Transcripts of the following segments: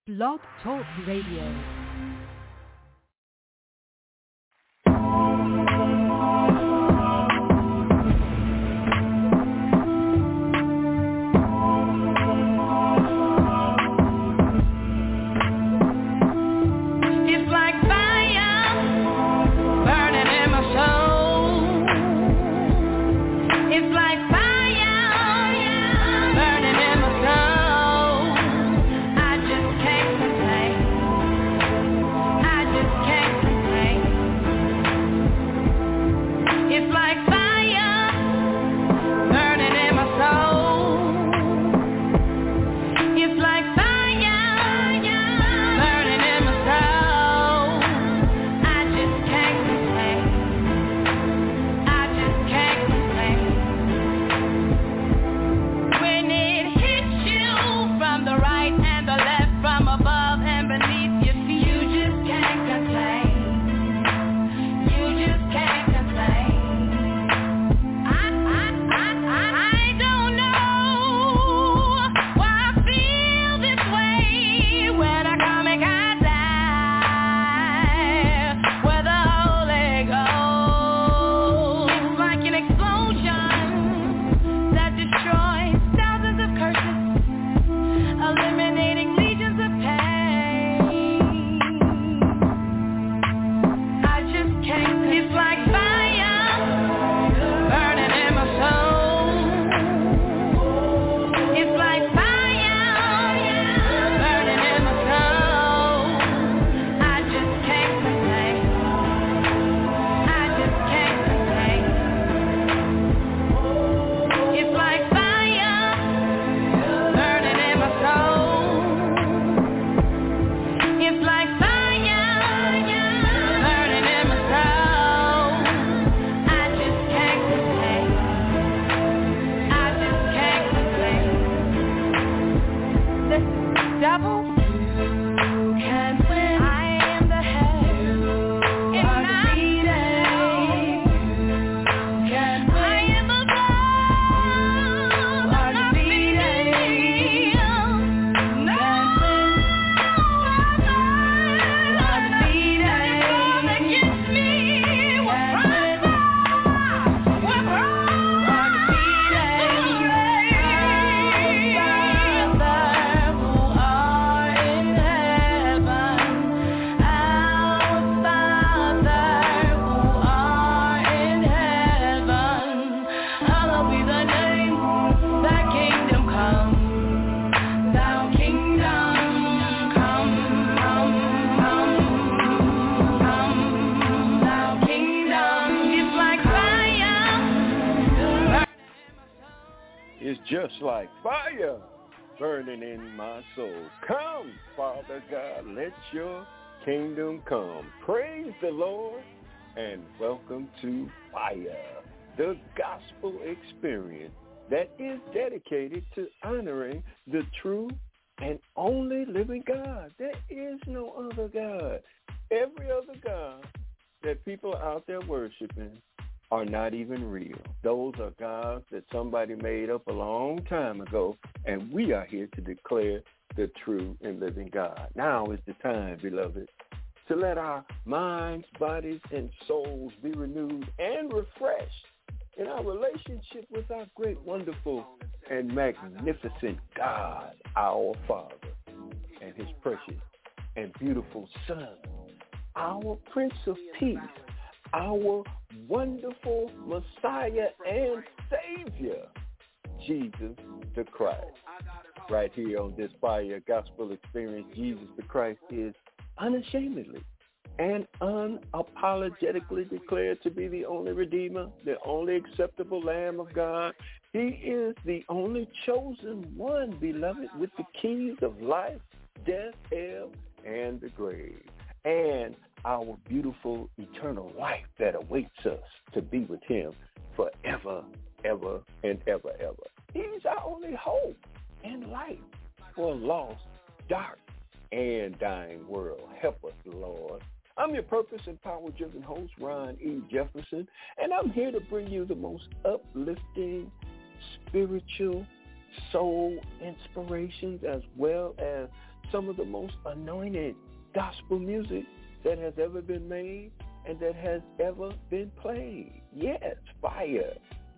Blog Talk Radio. Just like fire burning in my soul. Come, Father God, let your kingdom come. Praise the Lord and welcome to Fire, the gospel experience that is dedicated to honoring the true and only living God. There is no other God. Every other God that people are out there worshiping are not even real. Those are gods that somebody made up a long time ago, and we are here to declare the true and living God. Now is the time, beloved, to let our minds, bodies, and souls be renewed and refreshed in our relationship with our great, wonderful, and magnificent God, our Father, and his precious and beautiful Son, our Prince of Peace, our wonderful Messiah and Savior, Jesus the Christ. Right here on this Fire Gospel Experience, Jesus the Christ is unashamedly and unapologetically declared to be the only Redeemer, the only acceptable Lamb of God. He is the only chosen one, beloved, with the keys of life, death, hell, and the grave. And our beautiful eternal life that awaits us to be with him forever, ever, and ever, ever. He's our only hope and light for a lost, dark, and dying world. Help us, Lord. I'm your purpose and power-driven host, Ron E. Jefferson, and I'm here to bring you the most uplifting, spiritual, soul inspirations as well as some of the most anointed gospel music that has ever been made and that has ever been played. Yes, fire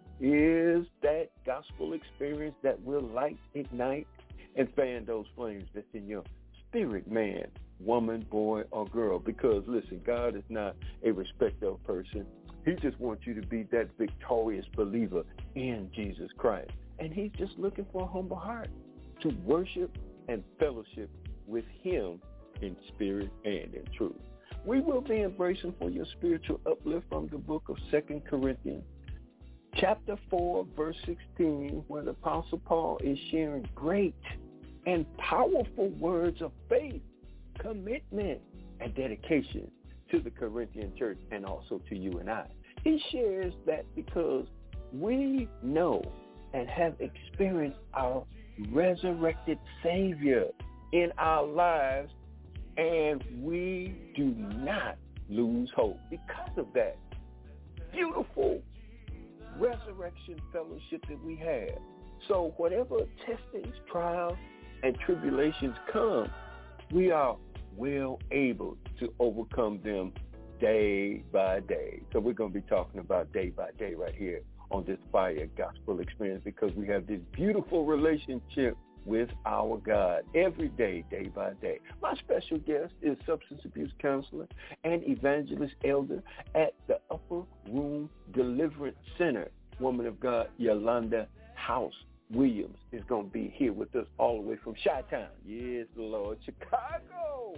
is that gospel experience that will light, ignite, and fan those flames that's in your spirit, man, woman, boy, or girl. Because, listen, God is not a respecter of person. He just wants you to be that victorious believer in Jesus Christ. And he's just looking for a humble heart to worship and fellowship with him in spirit and in truth. We will be embracing for your spiritual uplift from the book of 2 Corinthians, chapter 4, verse 16, where the Apostle Paul is sharing great and powerful words of faith, commitment, and dedication to the Corinthian church and also to you and I. He shares that because we know and have experienced our resurrected Savior in our lives, and we do not lose hope because of that beautiful resurrection fellowship that we have. So whatever testings, trials, and tribulations come, we are well able to overcome them day by day. So we're going to be talking about day by day right here on this Fire Gospel Experience, because we have this beautiful relationship with our God every day, day by day. My special guest is substance abuse counselor and evangelist elder at the Upper Room Deliverance Center. Woman of God, Yolanda House Williams is going to be here with us all the way from Chi-Town. Yes, Lord. Chicago.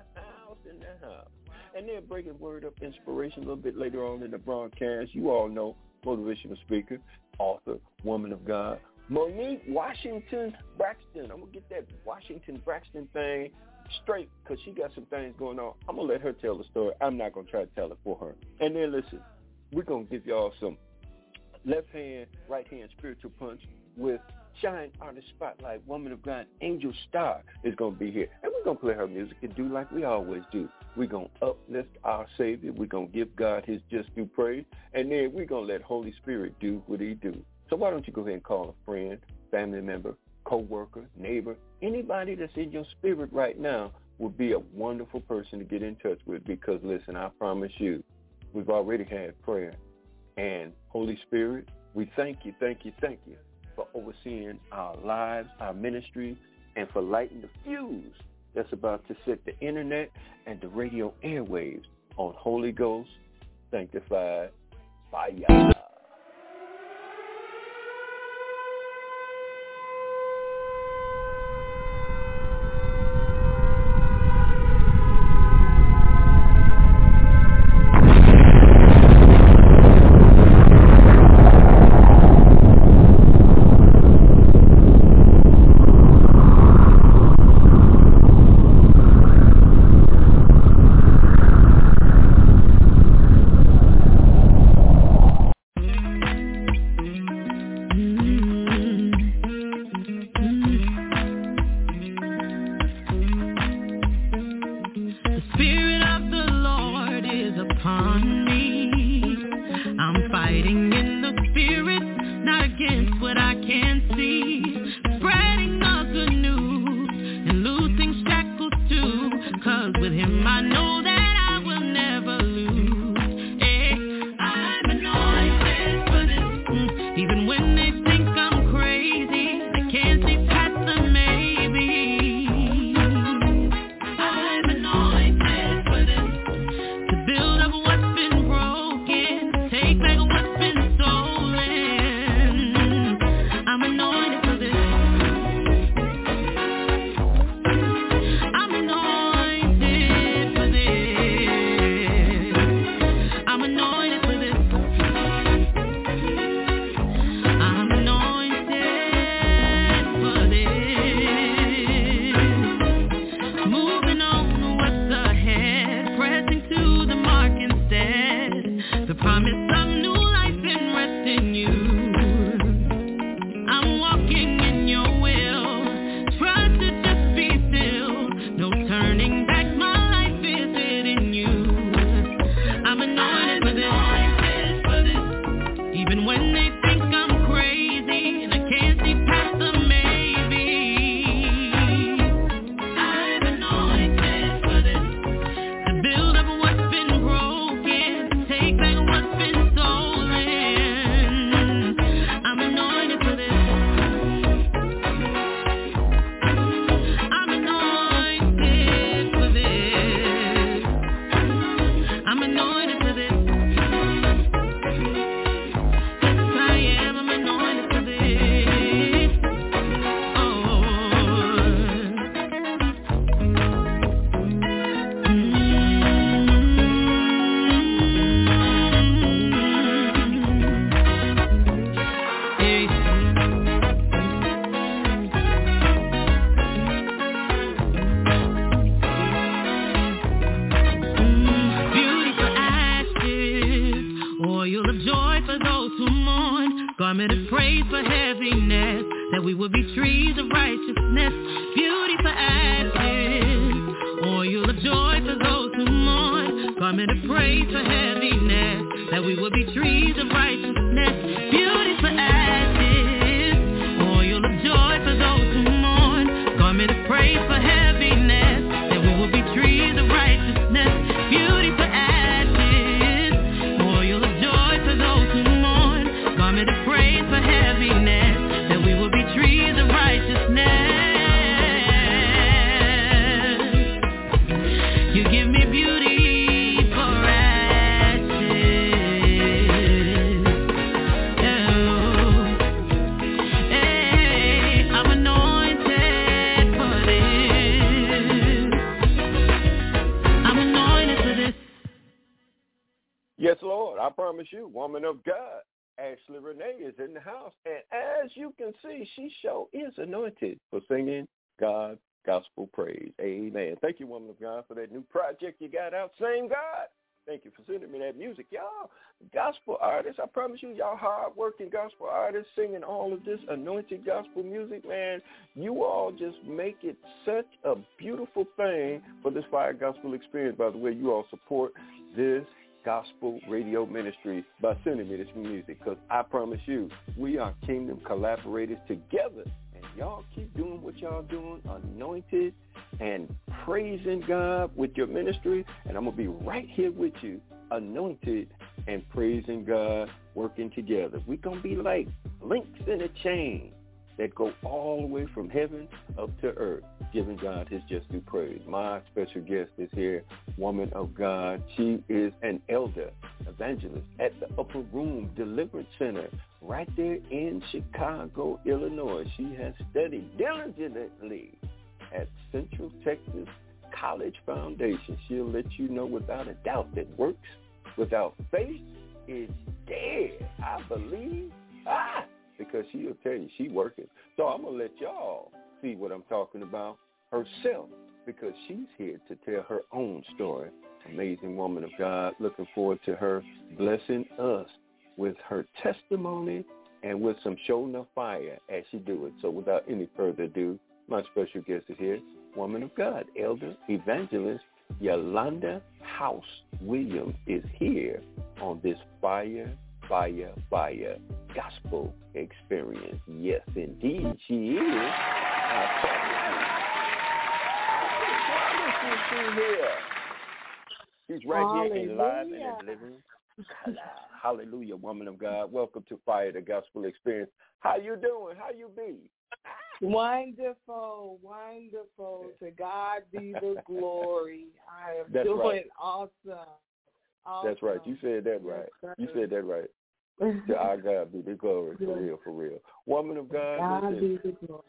In the house. And then breaking word of inspiration a little bit later on in the broadcast. You all know motivational speaker, author, woman of God, Monique Washington Braxton. I'm going to get that Washington Braxton thing straight because she got some things going on. I'm going to let her tell the story. I'm not going to try to tell it for her. And then listen, we're going to give y'all some left hand, right hand spiritual punch with Shine Artist Spotlight, woman of God, Angel Star is going to be here. And we're going to play her music and do like we always do. We're going to uplift our Savior. We're going to give God his just due praise. And then we're going to let Holy Spirit do what he do. So why don't you go ahead and call a friend, family member, co-worker, neighbor, anybody that's in your spirit right now would be a wonderful person to get in touch with, because, listen, I promise you, we've already had prayer. And Holy Spirit, we thank you for overseeing our lives, our ministry, and for lighting the fuse that's about to set the internet and the radio airwaves on Holy Ghost sanctified fire. For this. trees of righteousness, beauty for ashes, oil of joy for those who mourn, garment of praise for heaviness, that we will be trees of righteousness, beauty for ashes, oil of joy for those who mourn, garment of praise for heaviness, that we will be trees of righteousness, beauty for ashes, oil of joy for those who mourn, garment of praise for heaviness, that we will be trees of righteousness. You give me beauty for ashes. Oh, hey, I'm anointed for this. I'm anointed for this. Yes, Lord, I promise you, woman of God, Ashley Renee is in the house. And as you can see, she sure is anointed for singing God's gospel praise. Amen. Thank you, woman of God, for that new project you got out. Same God. Thank you for sending me that music. Y'all, gospel artists, I promise you, y'all hard-working gospel artists singing all of this anointed gospel music, man, you all just make it such a beautiful thing for this Fire Gospel Experience. By the way, you all support this gospel radio ministry by sending me this music, because I promise you, we are kingdom collaborators together, and y'all keep doing what y'all doing, anointed and praising God with your ministry, and I'm going to be right here with you, anointed and praising God, working together. We're going to be like links in a chain that go all the way from heaven up to earth, giving God his just due praise. My special guest is here, woman of God. She is an elder, evangelist at the Upper Room Deliverance Center right there in Chicago, Illinois. She has studied diligently at Central Texas College Foundation. She'll let you know without a doubt that works without faith is dead. I believe. Because she'll tell you she's working. So I'm going to let y'all see what I'm talking about herself, because she's here to tell her own story. Amazing woman of God. Looking forward to her blessing us with her testimony and with some showing of fire as she do it. So without any further ado, my special guest is here, woman of God, elder evangelist Yolanda House Williams is here on this Fire Gospel Experience. Yes, indeed, she is. I promise you, she's here. She's right here and live and in living. Hallelujah, woman of God. Welcome to Fire the Gospel Experience. How you doing? How you be? Wonderful. To God be the glory. I am doing right. Awesome. That's right. You said that right. You said that right. To our God be the glory, for real. Woman of God, listen, be the glory.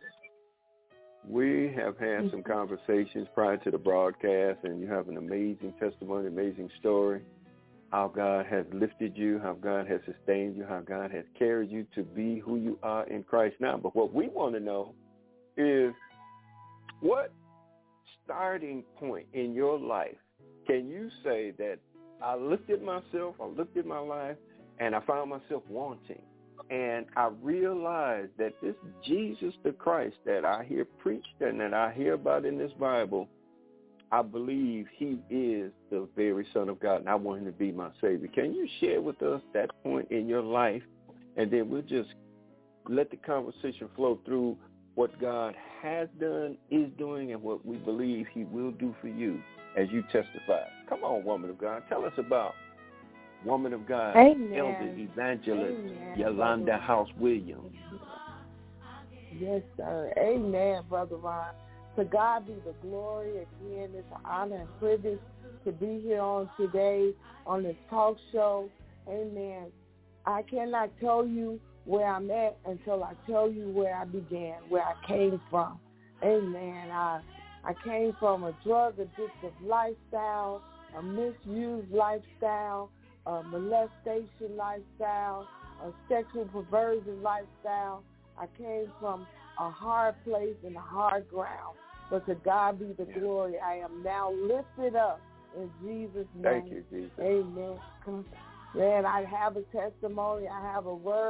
We have had some conversations prior to the broadcast, and you have an amazing testimony, amazing story, how God has lifted you, how God has sustained you, how God has carried you to be who you are in Christ now. But what we want to know is, what starting point in your life can you say that I looked at myself, I looked at my life, and I found myself wanting. And I realized that this Jesus the Christ that I hear preached and that I hear about in this Bible, I believe he is the very Son of God, and I want him to be my Savior. Can you share with us that point in your life? And then we'll just let the conversation flow through what God has done, is doing, and what we believe he will do for you as you testify. Come on, woman of God. Tell us about woman of God, Amen. elder evangelist Amen. Yolanda House Williams. Yes, sir. Amen, Brother Ron. To God be the glory. Again, it's an honor and privilege to be here on today on this talk show. Amen. I cannot tell you where I'm at until I tell you where I began, where I came from. Amen. I came from a drug-addictive lifestyle, a misused lifestyle, a molestation lifestyle, a sexual perversion lifestyle. I came from a hard place and a hard ground. But to God be the glory. I am now lifted up in Jesus' name. Thank you, Jesus. Amen. Man, I have a testimony. I have a word.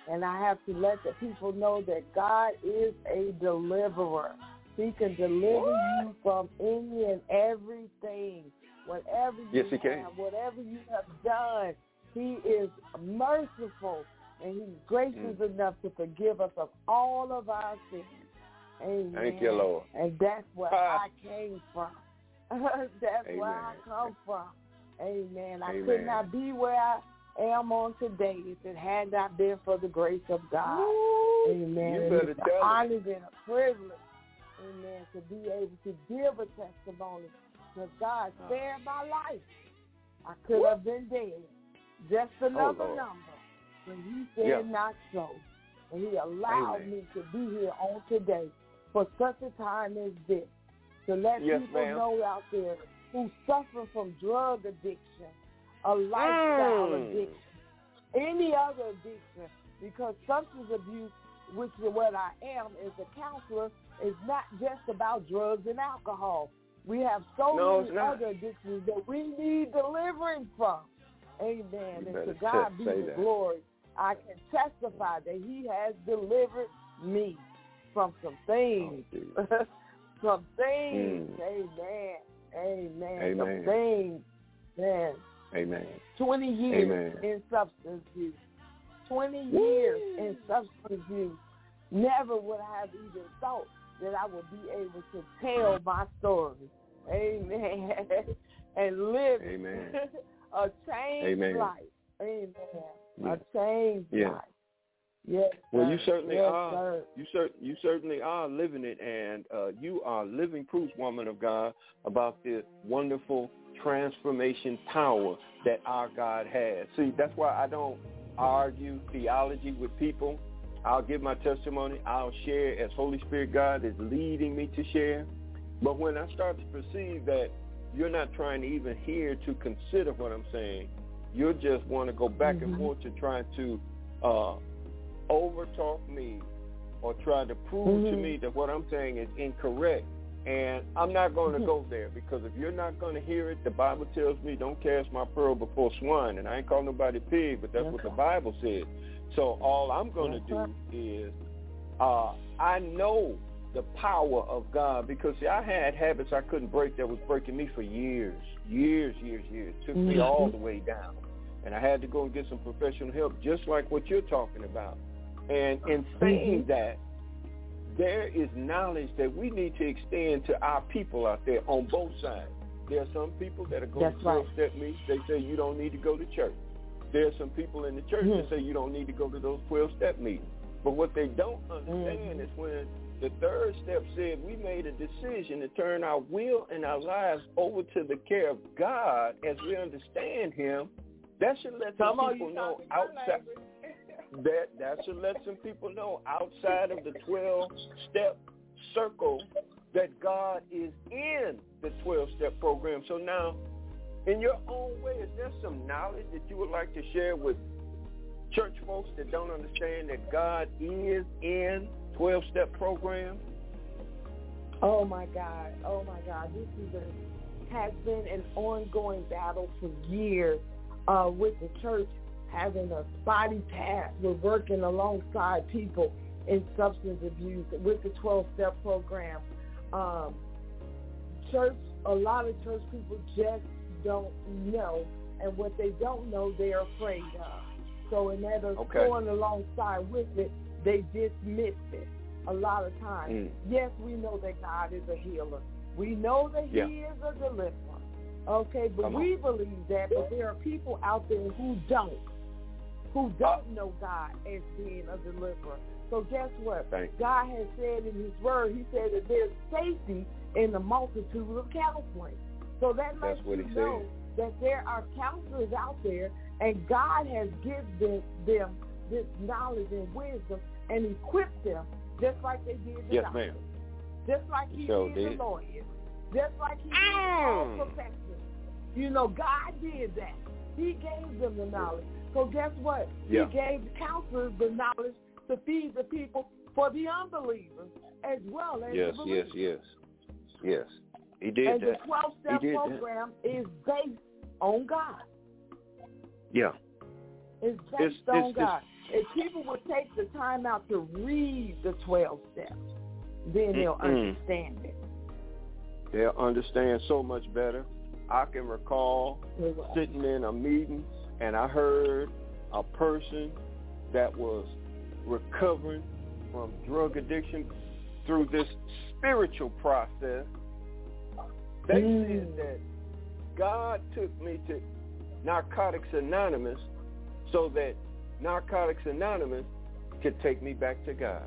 And I have to let the people know that God is a deliverer. He can deliver you from any and everything. Whatever you have, whatever you have done, He is merciful and He's gracious enough to forgive us of all of our sins. Amen. Thank you, Lord. And that's where I came from. That's where I come from. Amen. I could not be where I am on today if it had not been for the grace of God. Amen. You better it's an honor and a privilege, amen, to be able to give a testimony because God spared my life. I could have been dead, just another number, but He said not so. And He allowed me to be here on today for such a time as this, to let people know out there who suffer from drug addiction, a lifestyle addiction, any other addiction, because substance abuse, which is what I am as a counselor, is not just about drugs and alcohol. We have so many other addictions that we need deliverance from. Amen. And to God be the glory. I can testify that He has delivered me from some things. Some things. Amen. Amen. Some things. Man. Amen. 20 years in substance use. 20 years in substance use. Never would I have even thought that I would be able to tell my story. Amen. And live a changed life. Amen. A changed life. Yes. Well, you certainly are. You certainly are living it, and you are living proof, woman of God, about the wonderful transformation power that our God has. See, that's why I don't argue theology with people. I'll give my testimony. I'll share as Holy Spirit God is leading me to share. But when I start to perceive that you're not trying to even hear to consider what I'm saying, you just want to go back and forth to try to overtalk me or try to prove to me that what I'm saying is incorrect. And I'm not going to go there, because if you're not going to hear it, the Bible tells me don't cast my pearl before swine. And I ain't calling nobody pig, but that's what the Bible says. So all I'm going to do is I know the power of God, because see, I had habits I couldn't break that was breaking me for years. It took me all the way down. And I had to go and get some professional help, just like what you're talking about. And in saying that, there is knowledge that we need to extend to our people out there on both sides. There are some people that are going to 12-step meetings. They say you don't need to go to church. There are some people in the church that say you don't need to go to those 12-step meetings. But what they don't understand is when the third step said we made a decision to turn our will and our lives over to the care of God as we understand Him, that should let some people know outside. That should let some people know outside of the 12-step circle that God is in the 12-step program. So now, in your own way, is there some knowledge that you would like to share with church folks that don't understand that God is in 12-step program? Oh my God. This has been an ongoing battle for years with the church having a spotty task. We're working alongside people in substance abuse with the 12-step program. A lot of church people just don't know, and what they don't know, they're afraid of. So in that going alongside with it, they dismiss it a lot of times. Yes, we know that God is a healer. We know that He is a deliverer. Okay, but we believe that, but there are people out there who don't know God as being a deliverer. So guess what? God has said in His Word, He said that there's safety in the multitude of counseling. So that lets you know that there are counselors out there, and God has given them this knowledge and wisdom and equipped them just like they did the doctors. Just like He did the lawyers. Just like He did all professors. You know, God did that. He gave them the knowledge. So guess what? He gave the counselors the knowledge to feed the people for the unbelievers as well as the believers. Yes. He did and that. And the 12-step program is based on God. Yeah. It's based on God. If people would take the time out to read the 12 steps, then they'll understand it. They'll understand so much better. I can recall sitting in a meeting and I heard a person that was recovering from drug addiction through this spiritual process. They said that God took me to Narcotics Anonymous so that Narcotics Anonymous could take me back to God.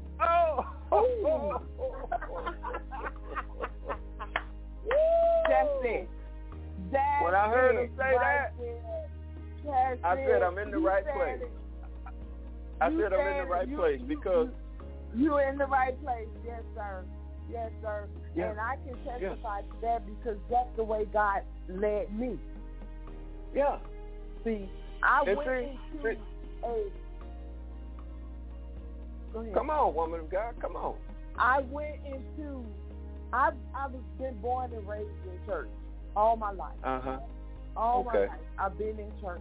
That's it. When I heard him say that, I said I'm in the right place. I said I'm in the right place because you're in the right place. Yes, sir. Yes, sir. Yeah. And I can testify to that because that's the way God led me. Yeah. See, I went into a... Go ahead. Come on, woman of God. Come on. I went into... I've been born and raised in church all my life. All my life. I've been in church.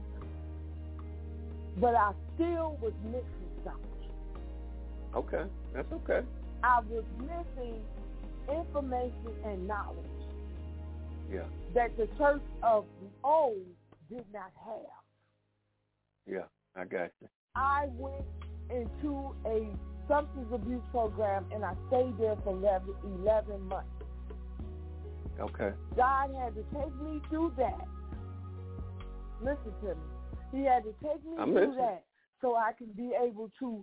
But I still was missing something. Okay. That's okay. I was missing information and knowledge. Yeah. That the church of the old did not have. Yeah, I got you. I went into a substance abuse program and I stayed there for 11 months. Okay. God had to take me through that. Listen to me. He had to take me through that so I can be able to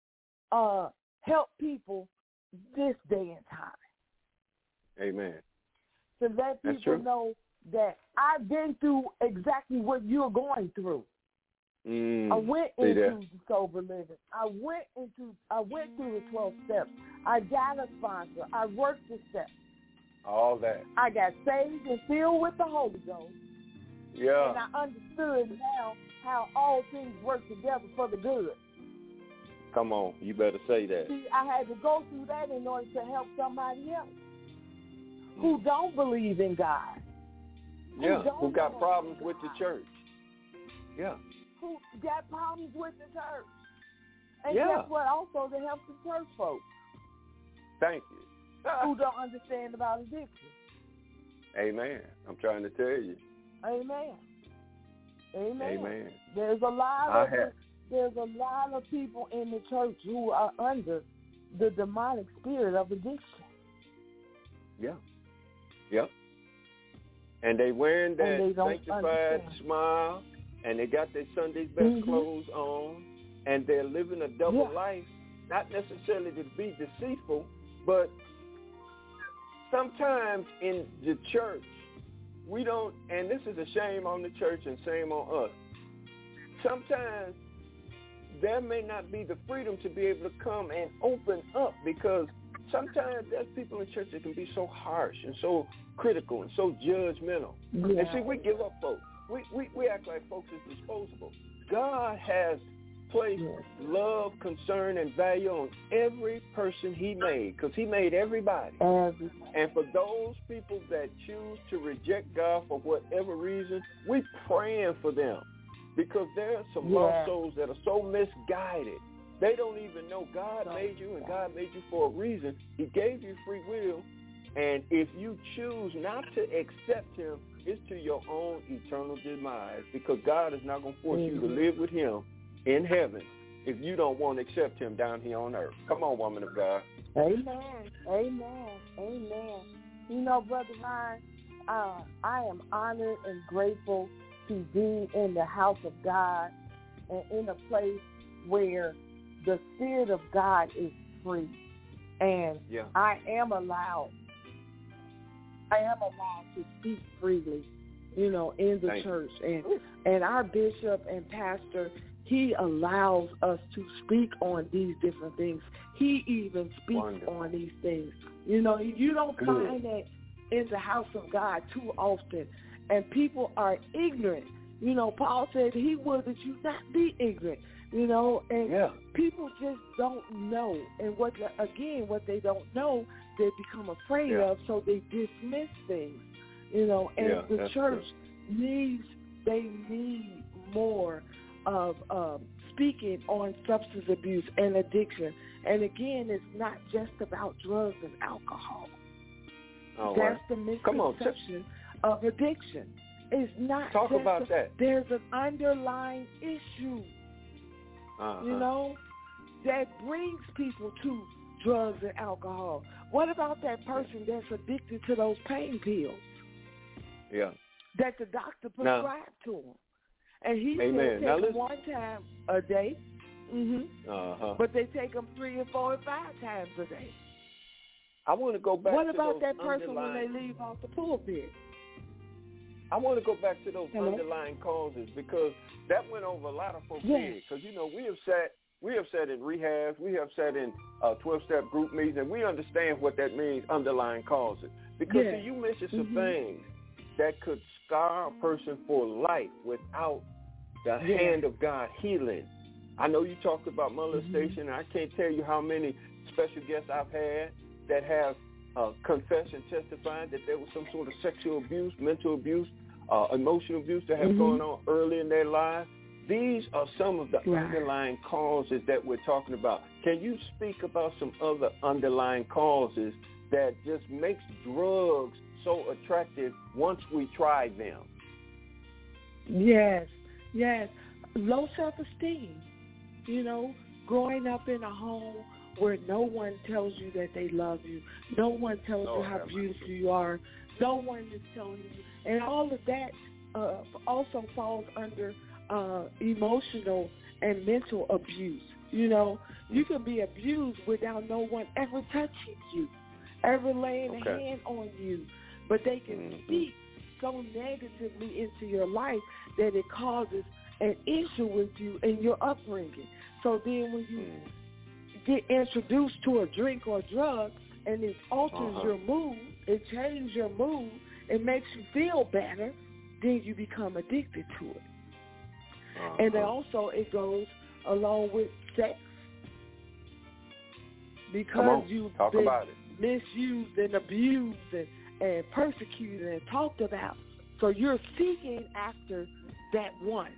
help people this day and time. Amen. To let people know that I've been through exactly what you're going through. I went into sober living. I went through the 12 steps. I got a sponsor. I worked the steps. All that. I got saved and filled with the Holy Ghost. Yeah. And I understood now how all things work together for the good. Come on, you better say that. See, I had to go through that in order to help somebody else who don't believe in God. Who got problems with the church. Yeah. Who got problems with the church. And guess what? Also to help the church folks. Thank you. Who don't understand about addiction. Amen. I'm trying to tell you. Amen. Amen. Amen. There's a lot of people in the church who are under the demonic spirit of addiction. Yeah. Yep. And they wearing that sanctified smile, and they got their Sunday's best clothes on, and they're living a double life, not necessarily to be deceitful, but sometimes in the church, we don't, and this is a shame on the church and shame on us, sometimes there may not be the freedom to be able to come and open up because sometimes there's people in church that can be so harsh and so critical and so judgmental. Yeah. And see, we give up folks. We act like folks is disposable. God has placed love, concern, and value on every person he made because he made everybody. And for those people that choose to reject God for whatever reason, we're praying for them because there are some lost souls that are so misguided. They don't even know God made you and God made you for a reason. He gave you free will. And if you choose not to accept him, it's to your own eternal demise because God is not going to force you to live with him in heaven if you don't want to accept him down here on earth. Come on, woman of God. Amen. Amen. Amen. You know, Brother Ryan, I am honored and grateful to be in the house of God and in a place where the Spirit of God is free. And I am allowed to speak freely, you know, in the church. And our bishop and pastor, he allows us to speak on these different things. He even speaks on these things. You know, you don't find that in the house of God too often. And people are ignorant. You know, Paul said he would that you not be ignorant. You know, and people just don't know. And what they don't know, they become afraid of, so they dismiss things. You know, and the church need more of speaking on substance abuse and addiction. And again, it's not just about drugs and alcohol. That's the misconception of addiction. It's not Talk just about that. There's an underlying issue, that brings people to drugs and alcohol. What about that person that's addicted to those pain pills? Yeah. That the doctor prescribed to him. And he said take them 1 time a day. But they take them 3 and 4 and 5 times a day. I want to go back what to about those that person when they leave off the pulpit? I want to go back to those underlying causes, because that went over a lot of folks' heads. Because, we have sat in rehabs, we have sat in 12-step group meetings, and we understand what that means, underlying causes. Because see, you mentioned some things that could scar a person for life without the hand of God healing. I know you talked about molestation, and I can't tell you how many special guests I've had that have confessed and testified that there was some sort of sexual abuse, mental abuse, emotional abuse that have gone on early in their lives. These are some of the underlying causes that we're talking about. Can you speak about some other underlying causes that just makes drugs so attractive once we try them? Yes. Low self-esteem. Growing up in a home where no one tells you that they love you, no one tells you how beautiful you are, no one is telling you, and all of that also falls under emotional and mental abuse. You can be abused without no one ever touching you, ever laying a hand on you, but they can speak so negatively into your life that it causes an issue with you and your upbringing. So then when you get introduced to a drink or drug and it alters your mood, it changes your mood, it makes you feel better, then you become addicted to it. And then also it goes along with sex. Because you've been misused and abused and persecuted and talked about. So you're seeking after that one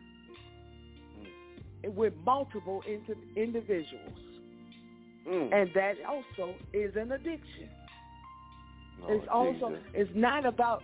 with multiple individuals. And that also is an addiction. It's not about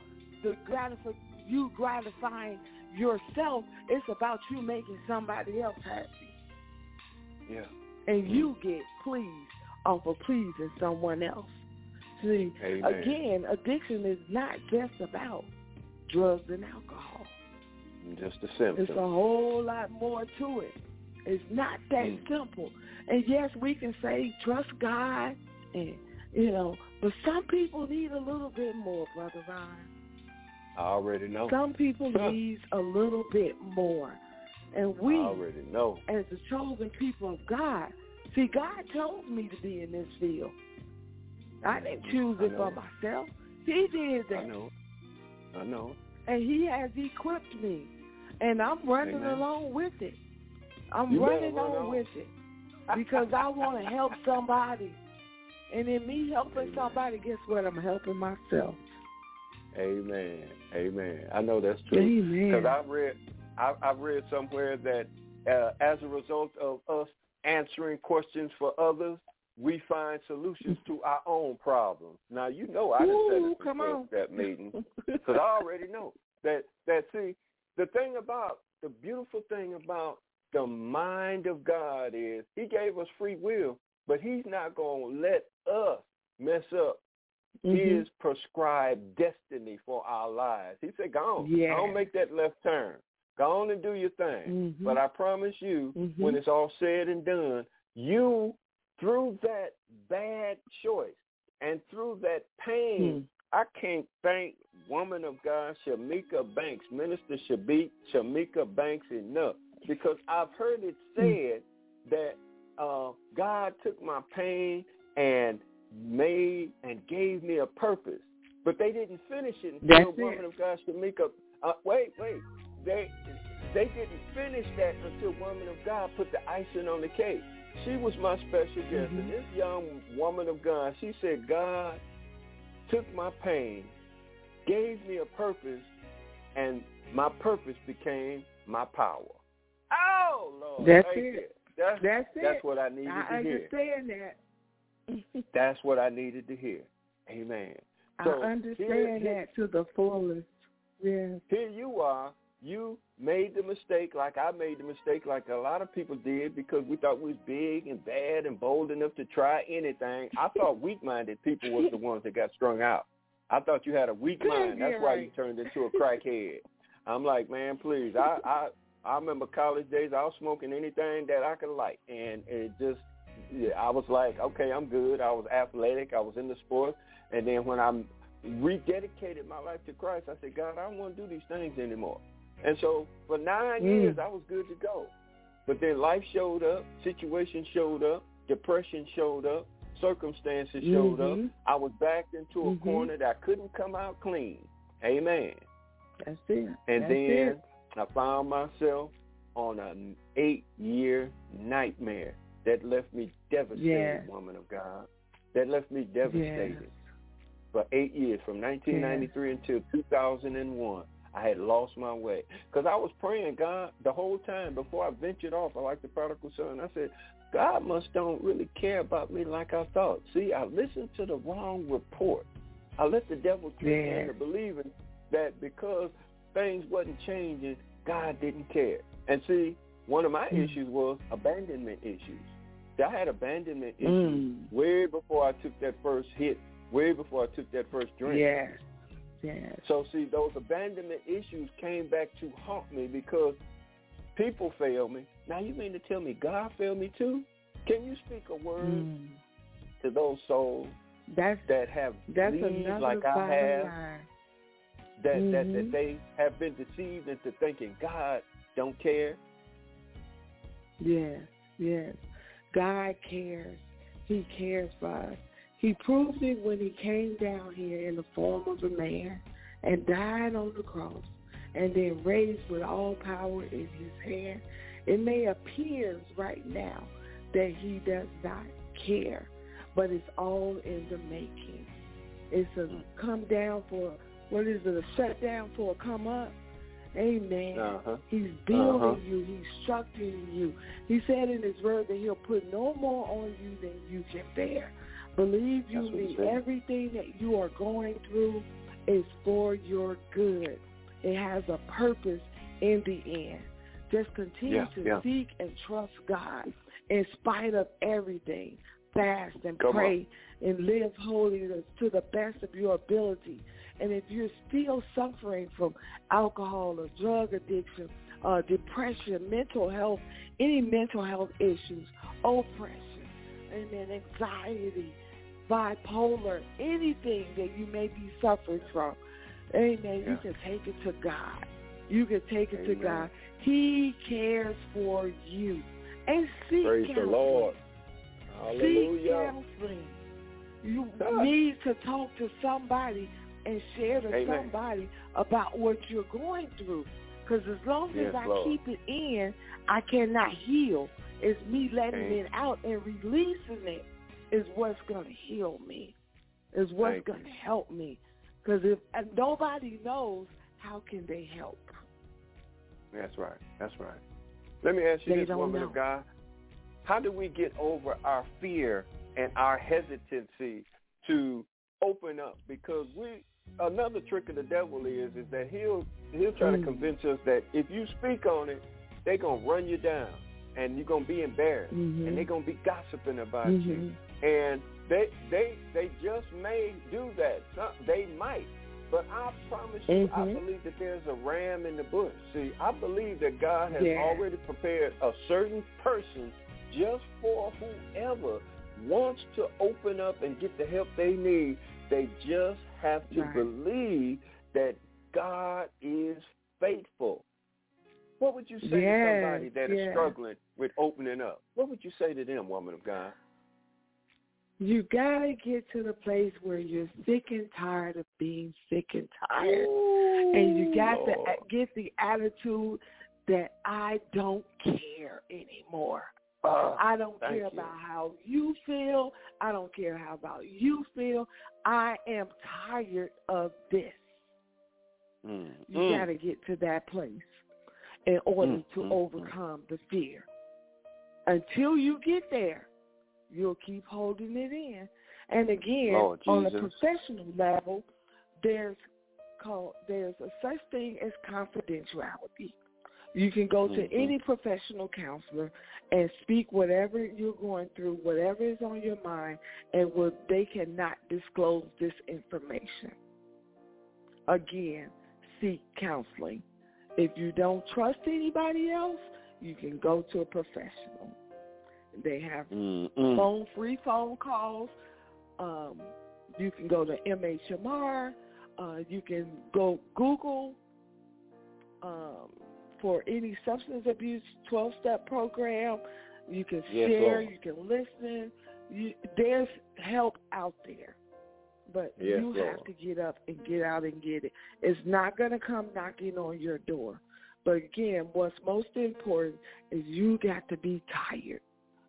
you gratifying yourself. It's about you making somebody else happy. Yeah. And you get pleased off of pleasing someone else. See, again, addiction is not just about drugs and alcohol. Just a symptom. It's a whole lot more to it. It's not that simple. And yes, we can say trust God, and but some people need a little bit more, Brother Ron. I already know. Some people need a little bit more. And we, I already know, as the chosen people of God, see, God told me to be in this field. I didn't choose it for myself. He did that. I know. And He has equipped me. And I'm running along with it. I'm running on with it because I want to help somebody. And in me helping somebody, guess what? I'm helping myself. Amen. I know that's true. Because I've read somewhere that as a result of us answering questions for others, we find solutions to our own problems. Now, I just said it that meeting because I already know that see, the beautiful thing about the mind of God is He gave us free will, but He's not going to let us mess up His prescribed destiny for our lives. He said, go on. Yeah. Don't make that left turn. Go on and do your thing. But I promise you, when it's all said and done, you, through that bad choice and through that pain, I can't thank woman of God, Shamika Banks, Minister Shamika Banks enough, because I've heard it said that God took my pain and made and gave me a purpose. But they didn't finish it until woman of God, Shamika. They didn't finish that until woman of God put the icing on the cake. She was my special guest, and this young woman of God, she said, God took my pain, gave me a purpose, and my purpose became my power. Oh, Lord. Lord. That's Thank it. you. That's That's what I needed to hear. I understand that. That's what I needed to hear. Amen. So I understand that to the fullest. Yes. Here you are. You made the mistake like I made the mistake like a lot of people did because we thought we was big and bad and bold enough to try anything. I thought weak-minded people was the ones that got strung out. I thought you had a weak mind. That's why you turned into a crackhead. I'm like, man, please. I remember college days. I was smoking anything that I could light. And it just, I was like, okay, I'm good. I was athletic. I was in the sport. And then when I rededicated my life to Christ, I said, God, I don't want to do these things anymore. And so for 9 years, I was good to go. But then life showed up, situations showed up, depression showed up, circumstances showed up. I was backed into a corner that I couldn't come out clean. Amen. That's it. And then I found myself on an 8-year nightmare that left me devastated, woman of God. That left me devastated. For 8 years, from 1993 until 2001. I had lost my way. Because I was praying, God, the whole time before I ventured off, I like the prodigal son, I said, God must don't really care about me like I thought. See, I listened to the wrong report. I let the devil trick me into believing that because things wasn't changing, God didn't care. And see, one of my issues was abandonment issues. I had abandonment issues way before I took that first hit, way before I took that first drink. Yes. So, see, those abandonment issues came back to haunt me because people failed me. Now, you mean to tell me God failed me too? Can you speak a word to those souls that have believed like I have, that they have been deceived into thinking God don't care? Yes. God cares. He cares for us. He proved it when he came down here in the form of a man and died on the cross and then raised with all power in his hand. It may appear right now that he does not care, but it's all in the making. It's a come down for, a shut down for a come up? Amen. He's building you. He's structuring you. He said in his word that he'll put no more on you than you can bear. Believe you me, everything that you are going through is for your good. It has a purpose in the end. Just continue to seek and trust God in spite of everything. Fast and pray and live holy to the best of your ability. And if you're still suffering from alcohol or drug addiction, depression, mental health, any mental health issues, oppression, anxiety, bipolar, anything that you may be suffering from, amen, you can take it to God. You can take it to God. He cares for you. And seek Praise counseling. The Lord. Hallelujah. Seek counseling. You need to talk to somebody and share to somebody about what you're going through. Because as long as I keep it in, I cannot heal. It's me letting it out and releasing it is what's going to heal me, is what's going to help me. Because if nobody knows, how can they help? That's right. Let me ask you this, woman of God. How do we get over our fear and our hesitancy to open up? Because another trick of the devil is that he'll try to convince us that if you speak on it, they're going to run you down and you're going to be embarrassed and they're going to be gossiping about you. And they just may do that. They might. But I promise you, I believe that there's a ram in the bush. See, I believe that God has already prepared a certain person just for whoever wants to open up and get the help they need. They just have to believe that God is faithful. What would you say to somebody that is struggling with opening up? What would you say to them, woman of God? You got to get to the place where you're sick and tired of being sick and tired. And you got to get the attitude that I don't care anymore. I don't care about how you feel. I don't care how about you feel. I am tired of this. You got to get to that place in order to overcome the fear. until you get there, you'll keep holding it in. And again, on a professional level, there's a such thing as confidentiality. You can go to any professional counselor and speak whatever you're going through, whatever is on your mind, and they cannot disclose this information. Again, seek counseling. If you don't trust anybody else, you can go to a professional. They have free phone calls. You can go to MHMR. You can go Google for any substance abuse 12-step program. You can share. You can listen. There's help out there. But you have to get up and get out and get it. It's not going to come knocking on your door. But again, what's most important is you got to be tired.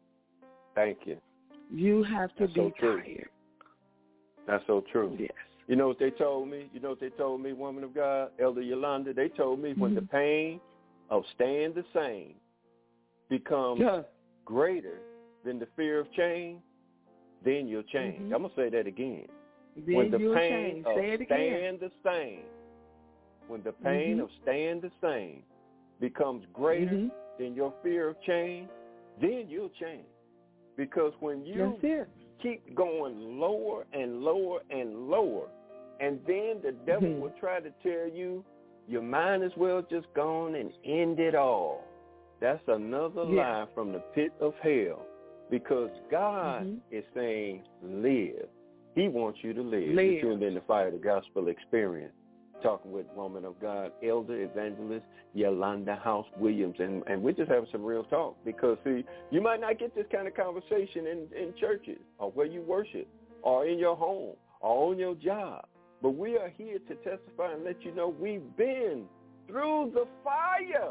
Thank you. You have to be tired. That's so true. Yes. You know what they told me? Woman of God, Elder Yolanda? They told me when the pain of staying the same becomes greater than the fear of change, then you'll change. I'm going to say that again. Then when the change. pain of say it staying the same, when the pain of staying the same becomes greater than your fear of change, then you'll change. Because when you keep going lower and lower and lower, and then the devil will try to tell you you might as well just go on and end it all. That's another lie from the pit of hell, because God is saying live. He wants you to live. You're tuned in to Fire the Gospel Experience, talking with woman of God, Elder Evangelist Yolanda House Williams, and we're just having some real talk, because, see, you might not get this kind of conversation in churches or where you worship or in your home or on your job, but we are here to testify and let you know we've been through the fire,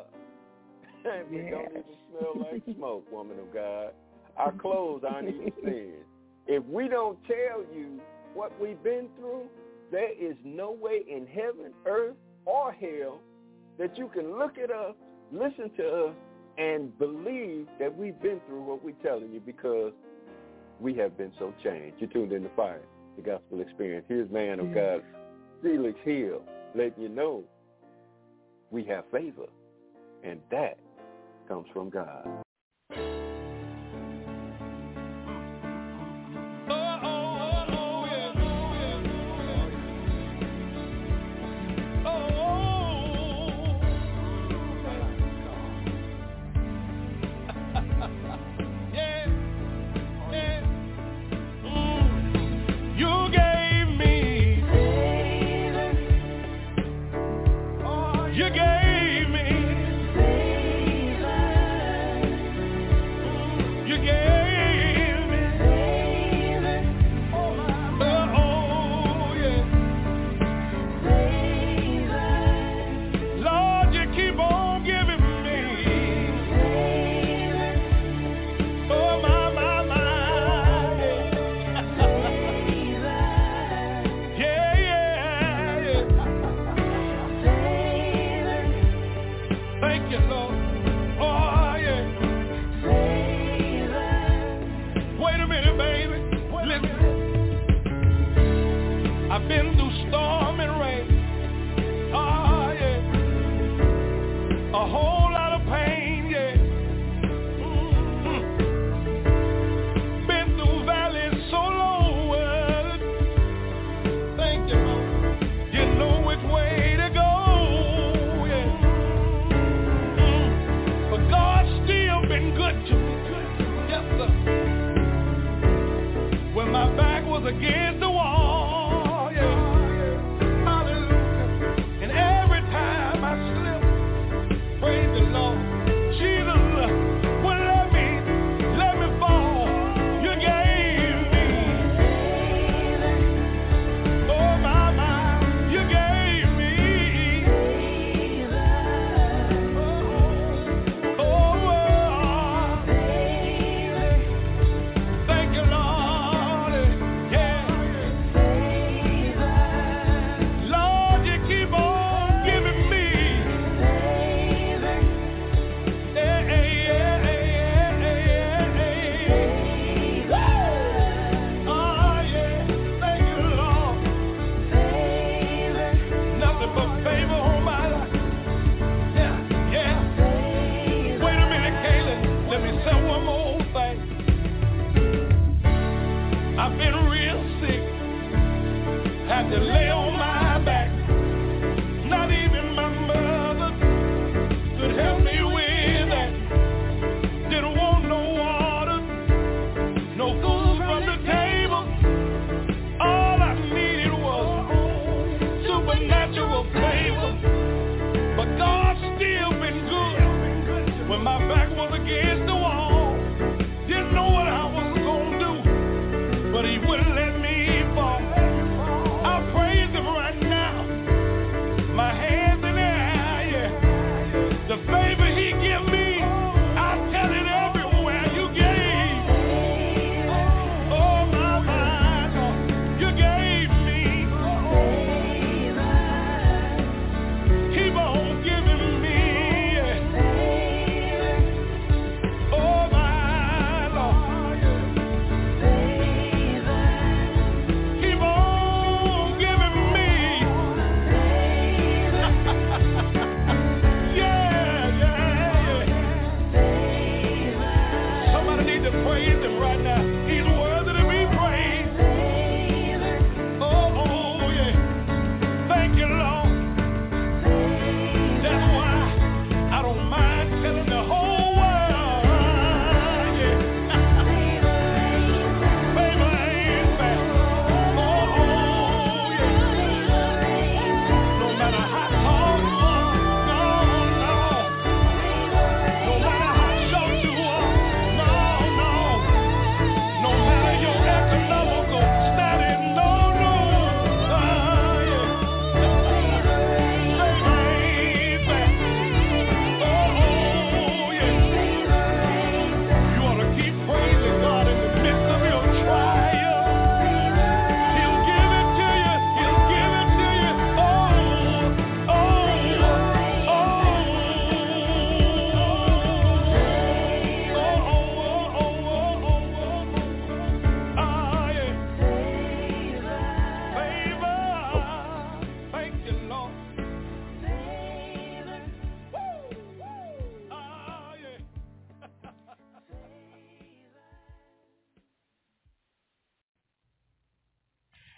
and we don't even smell like smoke, woman of God. Our clothes aren't even thin. If we don't tell you what we've been through, there is no way in heaven, earth, or hell that you can look at us, listen to us, and believe that we've been through what we're telling you, because we have been so changed. You're tuned in to Fire, the Gospel Experience. Here's man of God, Felix Hill, letting you know we have favor, and that comes from God.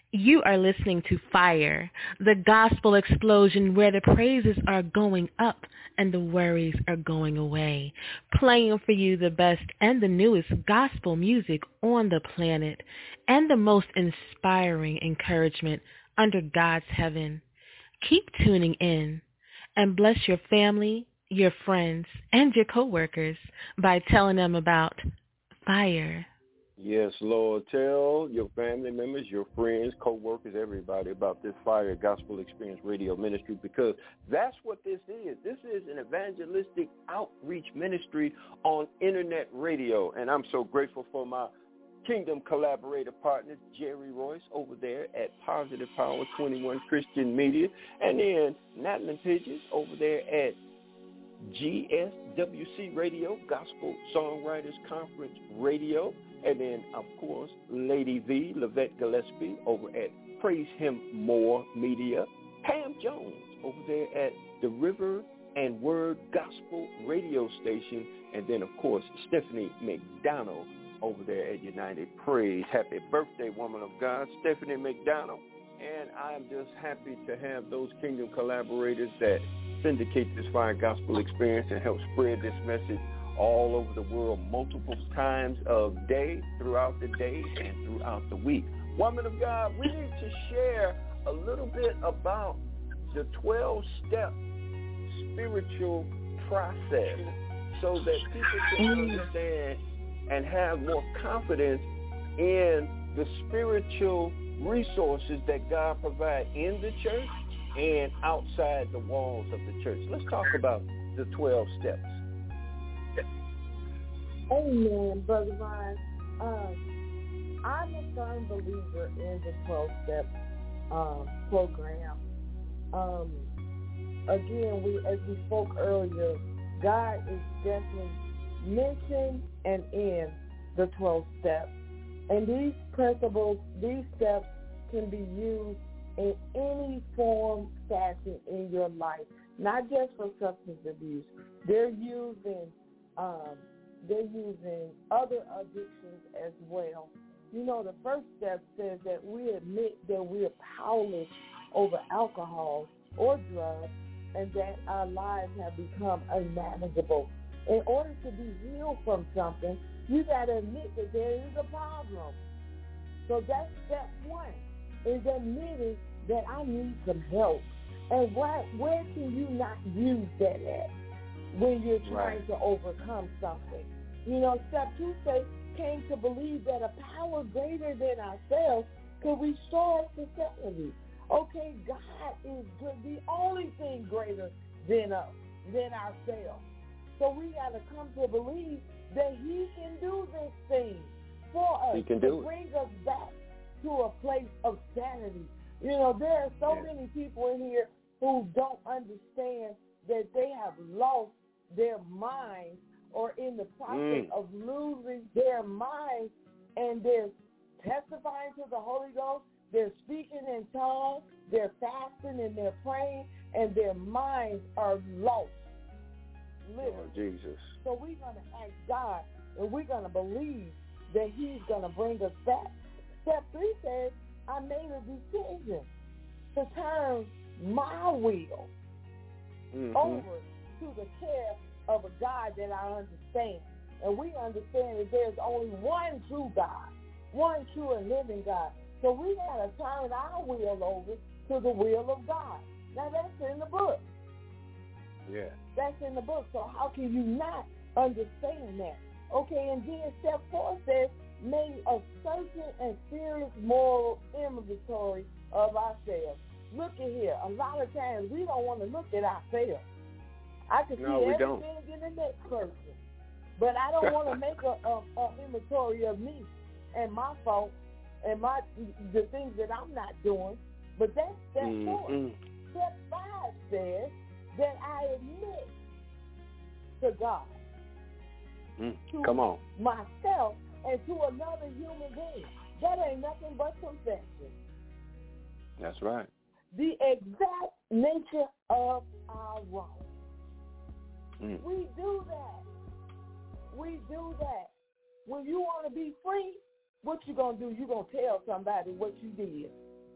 You are listening to Fire, the gospel explosion where the praises are going up and the worries are going away. Playing for you the best and the newest gospel music on the planet and the most inspiring encouragement under God's heaven. Keep tuning in and bless your family, your friends, and your coworkers by telling them about Fire. Yes, Lord, tell your family members, your friends, co-workers, everybody about this Fire Gospel Experience Radio Ministry, because that's what this is. This is an evangelistic outreach ministry on internet radio, and I'm so grateful for my Kingdom collaborator partner, Jerry Royce, over there at Positive Power 21 Christian Media, and then Natalie Pidgeons over there at GSWC Radio, Gospel Songwriters Conference Radio. And then, of course, Lady V, Lavette Gillespie, over at Praise Him More Media. Pam Jones over there at the River and Word Gospel Radio Station. And then, of course, Stephanie McDonald over there at United Praise. Happy birthday, woman of God, Stephanie McDonald. And I'm just happy to have those Kingdom collaborators that syndicate this Fire Gospel Experience and help spread this message all over the world multiple times of day, throughout the day, and throughout the week. Woman of God, we need to share a little bit about the 12-step spiritual process so that people can understand and have more confidence in the spiritual resources that God provides in the church and outside the walls of the church. Let's talk about the 12 steps. Amen, Brother Ryan. I'm a firm believer in the 12-step program. Again, as we spoke earlier, God is definitely mentioned and in the 12 steps. And these principles, these steps can be used in any form, fashion in your life, not just for substance abuse. They're using other addictions as well. You know, the first step says that we admit that we are powerless over alcohol or drugs and that our lives have become unmanageable. In order to be healed from something, you got to admit that there is a problem. So that's step one, is admitting that I need some help. And where can you not use that at when you're trying to overcome something? You know, step two came to believe that a power greater than ourselves could restore us to sanity. Okay, God is good. The only thing greater than us, than ourselves. So we got to come to believe that He can do this thing for us. He can to bring us back to a place of sanity. You know, there are so many people in here who don't understand that they have lost their minds or in the process of losing their minds, and they're testifying to the Holy Ghost, they're speaking in tongues, they're fasting and they're praying, and their minds are lost. Literally. Oh, Jesus. So we're going to ask God, and we're going to believe that He's going to bring us back. Step 3 says, I made a decision to turn my will over to the care of a God that I understand. And we understand that there's only one true God, one true and living God. So we got to turn our will over to the will of God. Now, that's in the book. Yeah. That's in the book. So how can you not understand that? Okay, and then step 4 says, make a certain and serious moral inventory of ourselves. Look at here. A lot of times we don't want to look at ourselves. I can see everything in the next person. But I don't want to make an inventory of me and my fault and the things that I'm not doing. But that's step 4. Step 5 says that I admit to God, to myself, and to another human being. That ain't nothing but confession. That's right. The exact nature of our wrong. We do that. We do that. When you want to be free, what you going to do? You're going to tell somebody what you did.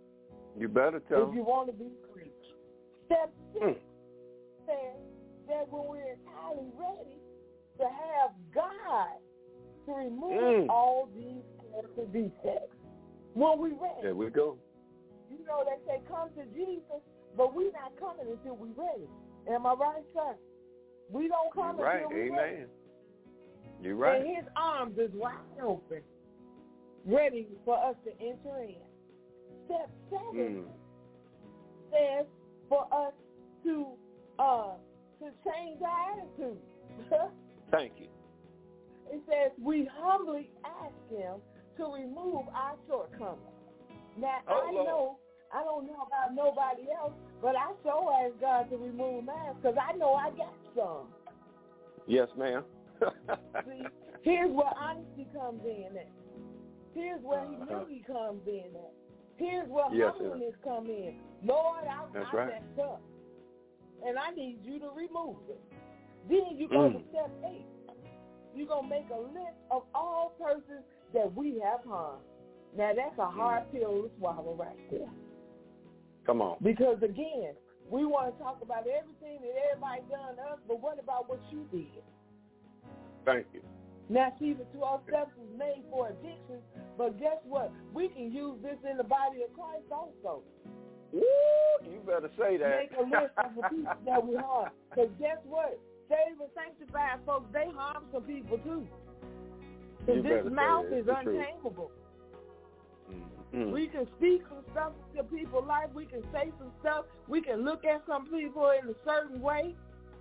You better tell if you want to be free. Step 6 says that when we're entirely ready to have God to remove all these character defects. When we're ready. There we go. You know, they say come to Jesus, but we're not coming until we're ready. Am I right, sir? We don't come until we're ready. You're right. And his arms is wide open, ready for us to enter in. Step 7 says for us to change our attitude. Thank you. It says we humbly ask him to remove our shortcomings. Now, I don't know about nobody else, but I sure ask God to remove mine because I know I got some. Yes, ma'am. See, here's where honesty comes in at. Here's where humility comes in at. Here's where humbleness comes in. Lord, I messed up, and I need you to remove it. Then you go to step 8. You're going to make a list of all persons that we have harmed. Now, that's a hard pill to swallow right there. Come on. Because, again, we want to talk about everything that everybody done to us, but what about what you did? Thank you. Now, see, the 12 steps was made for addiction, but guess what? We can use this in the body of Christ also. Woo, you better say that. Make a list of the people that we harm. Because guess what? Saved and sanctified folks, they harm some people too. Because this mouth is untamable. We can speak some stuff to people's life. We can say some stuff. We can look at some people in a certain way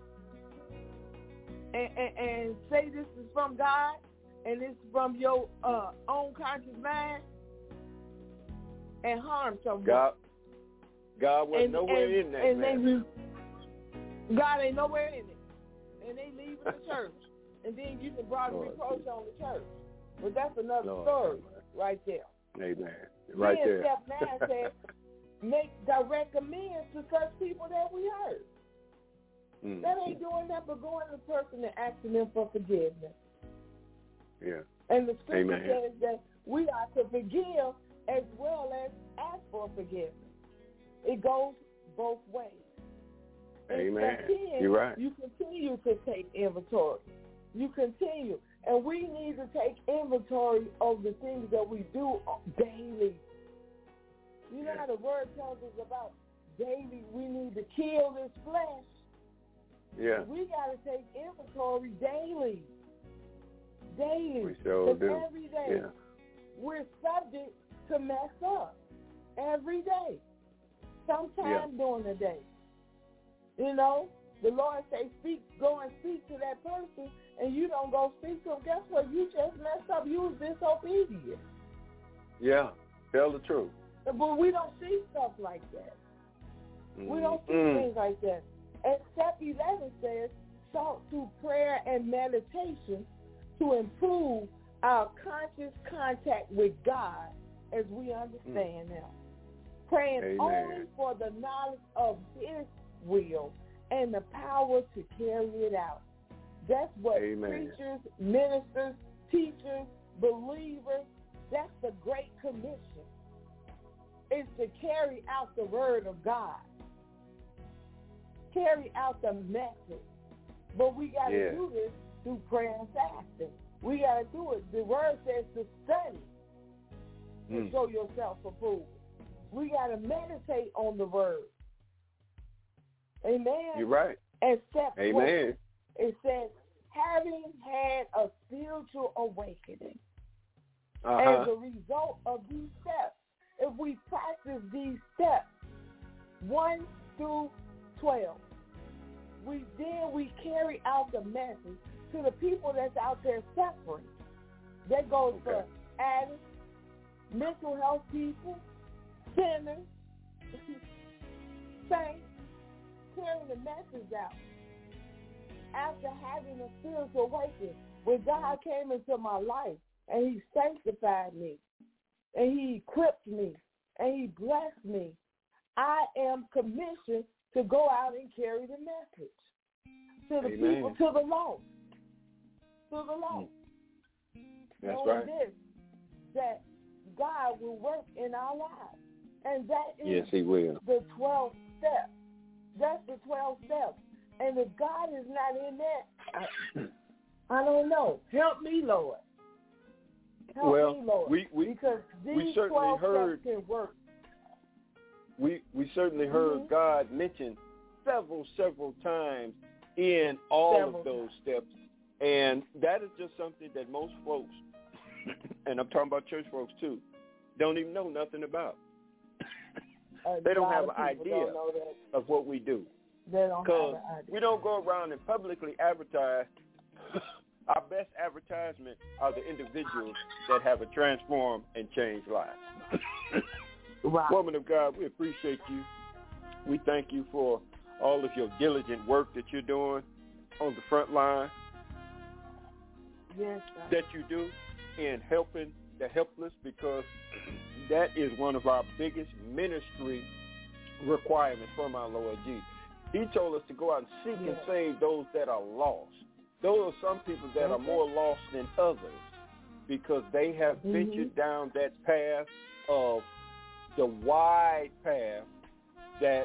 and say this is from God and this is from your own conscious mind and harm someone. God was nowhere in that. And God ain't nowhere in it. And they leave the church. And then you can bring reproach on the church. But that's another story right there. Amen. Right then there. Step 9 says, make direct amends to such people that we hurt. That ain't doing that but going to the person and asking them for forgiveness. Yeah. And the scripture says that we are to forgive as well as ask for forgiveness. It goes both ways. Amen. And 10, you're right. You continue to take inventory. You continue. And we need to take inventory of the things that we do daily. You know how the word tells us about daily we need to kill this flesh? Yeah. We got to take inventory daily. Daily. We sure do. Every day we're subject to mess up. Every day. Sometime during the day. You know, the Lord say, go and speak to that person, and you don't go speak to them. Guess what? You just messed up. You was disobedient. Yeah, tell the truth. But we don't see stuff like that. We don't see things like that. And step 11 says, sought through prayer and meditation to improve our conscious contact with God as we understand Him. Praying only for the knowledge of His will and the power to carry it out. That's what preachers, ministers, teachers, believers, that's the Great Commission. Is to carry out the word of God. Carry out the message. But we got to do this through prayer and fasting. We got to do it. The word says to study to show yourself approved. We got to meditate on the word. Amen. You're right. And step 4, it says, having had a spiritual awakening. As a result of these steps, if we practice these steps, 1 through 12, we carry out the message to the people that's out there suffering. That goes for addicts, mental health people, sinners, saints, carrying the message out. After having a spiritual awakening, when God came into my life and He sanctified me, and He equipped me, and He blessed me, I am commissioned to go out and carry the message to the people, to the lost. To the lost. That's knowing right. this, that God will work in our lives. And that is yes, he will. The 12 steps. That's the 12 steps. And if God is not in that, I don't know. Help me, Lord. Help me, Lord. Because these 12 steps can work. We certainly heard God mentioned several times in all of those steps. And that is just something that most folks, and I'm talking about church folks too, don't even know nothing about. They don't have an idea of what we do. Because we don't go around and publicly advertise. Our best advertisement are the individuals that have a transformed and changed life. Right. Woman of God, we appreciate you. We thank you for all of your diligent work that you're doing on the front line. Yes, that you do in helping the helpless, because that is one of our biggest ministry requirements from our Lord Jesus. He told us to go out and seek and save those that are lost. Those are some people that are more lost than others because they have ventured down that path of the wide path that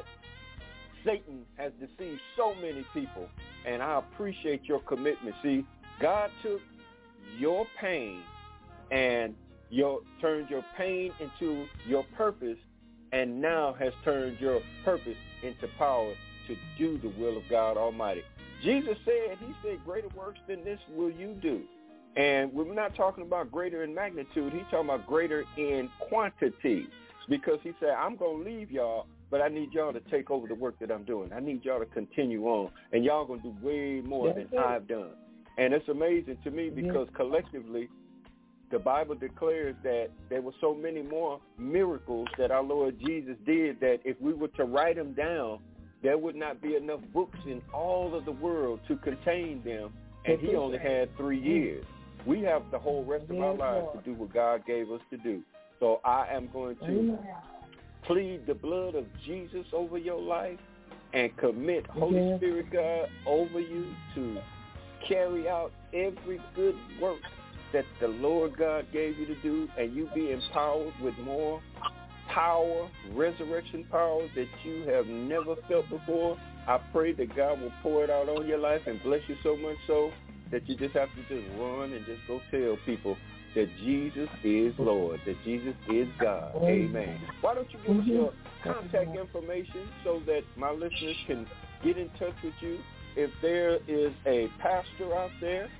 Satan has deceived so many people. And I appreciate your commitment. See, God took your pain and turned your pain into your purpose, and now has turned your purpose into power to do the will of God Almighty. Jesus said, he said, greater works than this will you do. And we're not talking about greater in magnitude. He's talking about greater in quantity, because he said, I'm going to leave y'all, but I need y'all to take over the work that I'm doing. I need y'all to continue on, and y'all going to do way more than I've done. And it's amazing to me because collectively, the Bible declares that there were so many more miracles that our Lord Jesus did that if we were to write them down, there would not be enough books in all of the world to contain them, and he only had 3 years. We have the whole rest of our lives to do what God gave us to do. So I am going to plead the blood of Jesus over your life and commit Holy Spirit, God, over you to carry out every good work that the Lord God gave you to do, and you be empowered with more power, resurrection power that you have never felt before. I pray that God will pour it out on your life and bless you so much so that you just have to just run and just go tell people that Jesus is Lord, that Jesus is God. Amen. Why don't you give us your contact information so that my listeners can get in touch with you? If there is a pastor out there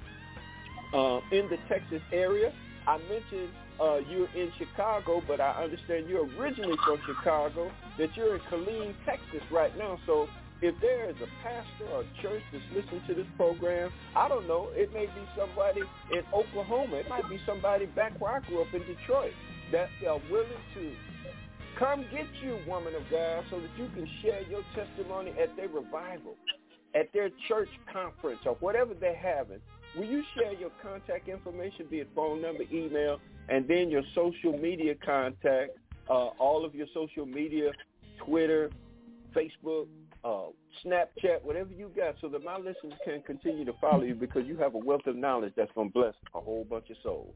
in the Texas area, I mentioned you're in Chicago, but I understand you're originally from Chicago, that you're in Killeen, Texas right now. So if there is a pastor or a church that's listening to this program, I don't know, it may be somebody in Oklahoma. It might be somebody back where I grew up in Detroit that are willing to come get you, woman of God, so that you can share your testimony at their revival, at their church conference, or whatever they're having. Will you share your contact information, be it phone number, email, and then your social media contact, all of your social media, Twitter, Facebook, Snapchat, whatever you got, so that my listeners can continue to follow you, because you have a wealth of knowledge that's going to bless a whole bunch of souls.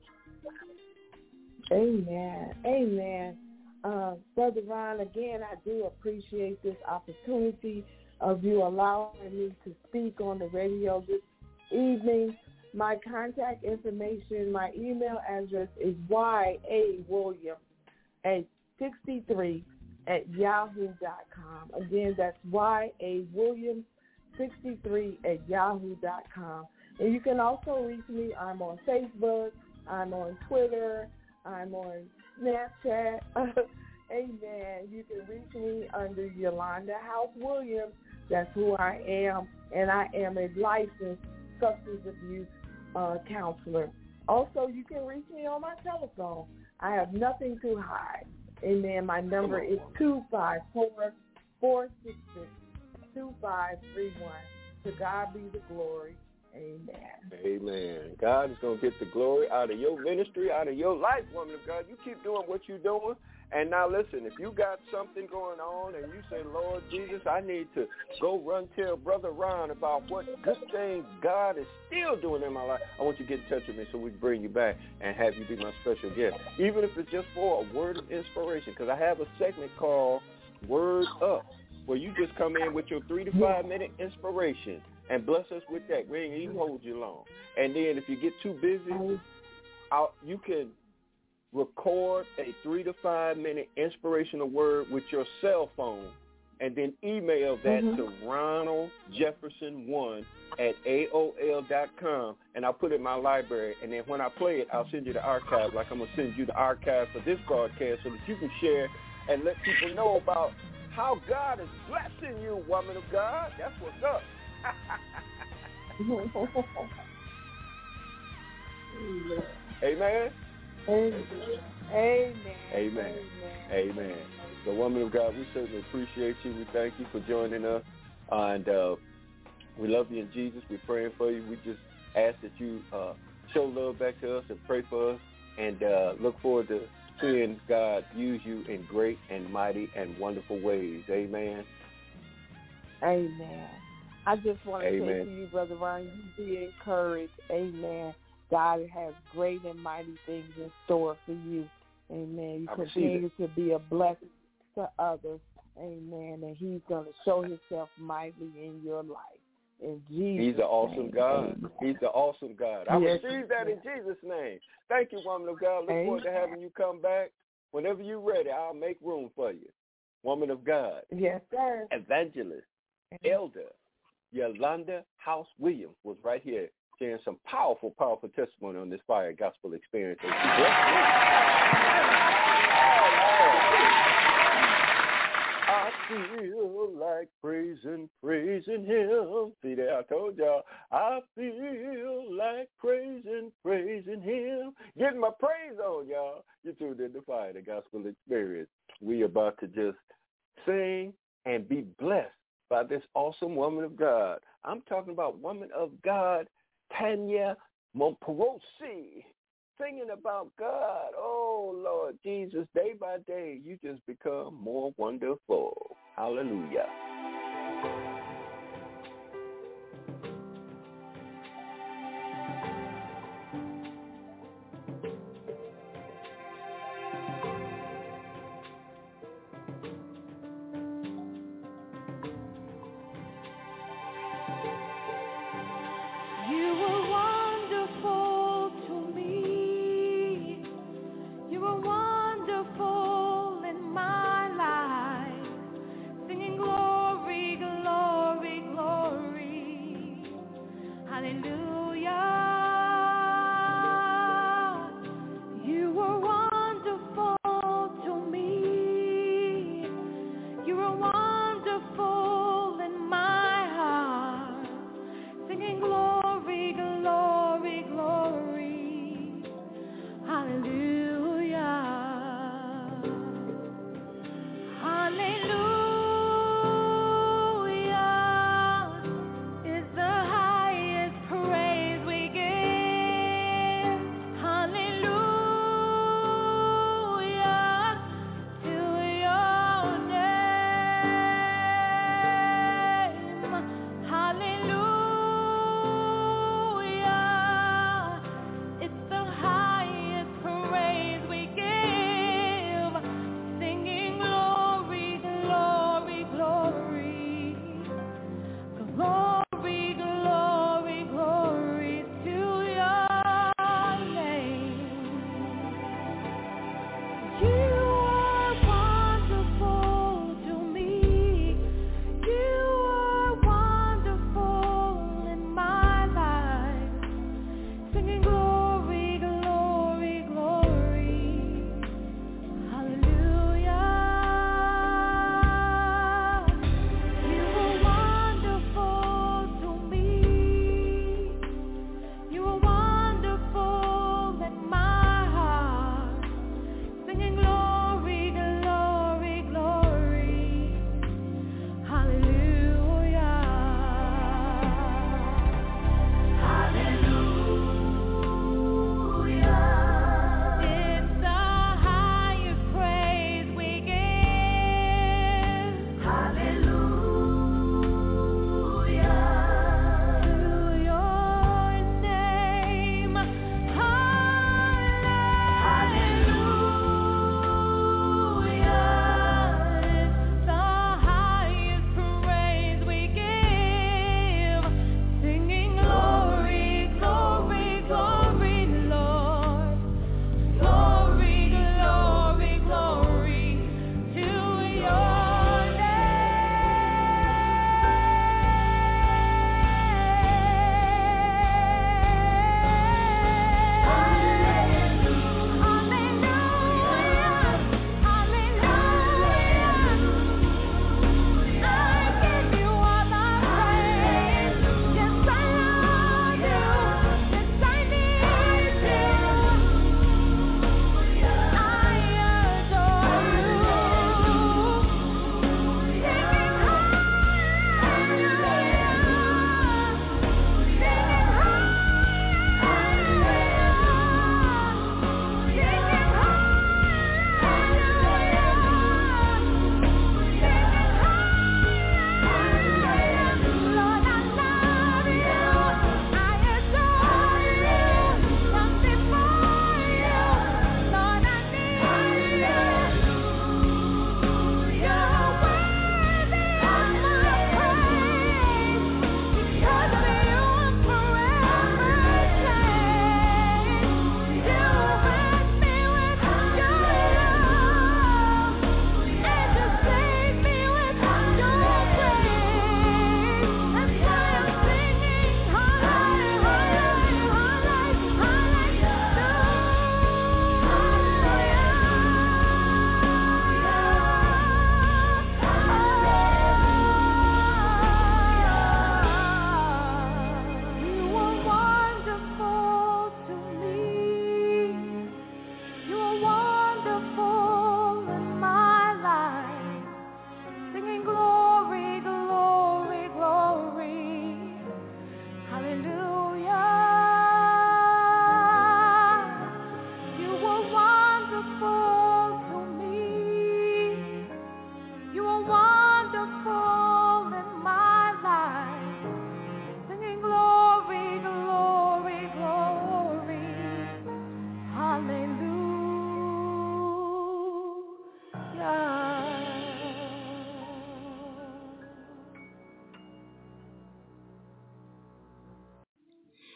Amen. Amen. Brother Ron, again, I do appreciate this opportunity of you allowing me to speak on the radio this evening. My contact information, my email address is yawilliams63@yahoo.com. Again, that's yawilliams63@yahoo.com. And you can also reach me. I'm on Facebook. I'm on Twitter. I'm on Snapchat. Amen. You can reach me under Yolanda House Williams. That's who I am. And I am a licensed substance abuse counselor. Also, you can reach me on my telephone. I have nothing to hide. Amen. My number is 254-466-2531. To God be the glory. Amen. Amen. God is going to get the glory out of your ministry, out of your life, woman of God. You keep doing what you're doing, And now listen, if you got something going on and you say, Lord Jesus, I need to go run tell Brother Ron about what good things God is still doing in my life, I want you to get in touch with me so we can bring you back and have you be my special guest. Even if it's just for a word of inspiration, because I have a segment called Word Up, where you just come in with your 3 to 5 minute inspiration and bless us with that. We ain't even hold you long. And then if you get too busy, you can record a 3 to 5 minute inspirational word with your cell phone and then email that to ronaldjefferson1@aol.com, and I'll put it in my library. And then when I play it, I'll send you the archive, like I'm going to send you the archive for this broadcast so that you can share and let people know about how God is blessing you, woman of God. That's what's up. Amen. Amen. Amen. Amen. Amen. The woman of God, we certainly appreciate you. We thank you for joining us. And we love you in Jesus. We're praying for you. We just ask that you show love back to us and pray for us, and look forward to seeing God use you in great and mighty and wonderful ways. Amen. Amen. I just want to say to you, Brother Ryan, you be encouraged. Amen. God has great and mighty things in store for you. Amen. You continue to be a blessing to others. Amen. And he's going to show himself mightily in your life. In Jesus' He's an awesome God. Amen. He's the awesome God. I receive that in Jesus' name. Thank you, woman of God. Look forward to having you come back. Whenever you're ready, I'll make room for you. Woman of God. Yes, sir. Evangelist, Elder Yolanda House Williams was right here sharing some powerful, powerful testimony on this Fire Gospel Experience. And she blessed me. I feel like praising him. See there, I told y'all. I feel like praising him. Getting my praise on, y'all. You tuned in to Fire, the Gospel Experience. We about to just sing and be blessed by this awesome woman of God. I'm talking about woman of God, Tanya Momperosi, singing about God. Oh, Lord Jesus, day by day, you just become more wonderful. Hallelujah. Wonderful in my life, singing glory.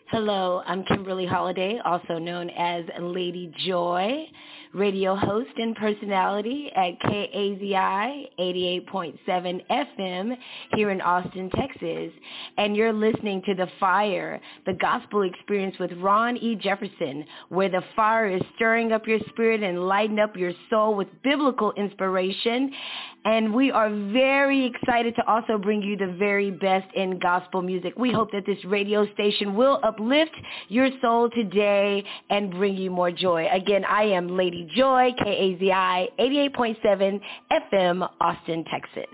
Hello, I'm Kimberly Holiday, also known as Lady Joy, radio host and personality at KAZI 88.7 FM here in Austin, Texas. And you're listening to The Fire, the gospel experience with Ron E. Jefferson, where the fire is stirring up your spirit and lighting up your soul with biblical inspiration. And we are very excited to also bring you the very best in gospel music. We hope that this radio station will uplift your soul today and bring you more joy. Again, I am Lady Joy, KAZI 88.7 FM, Austin, Texas.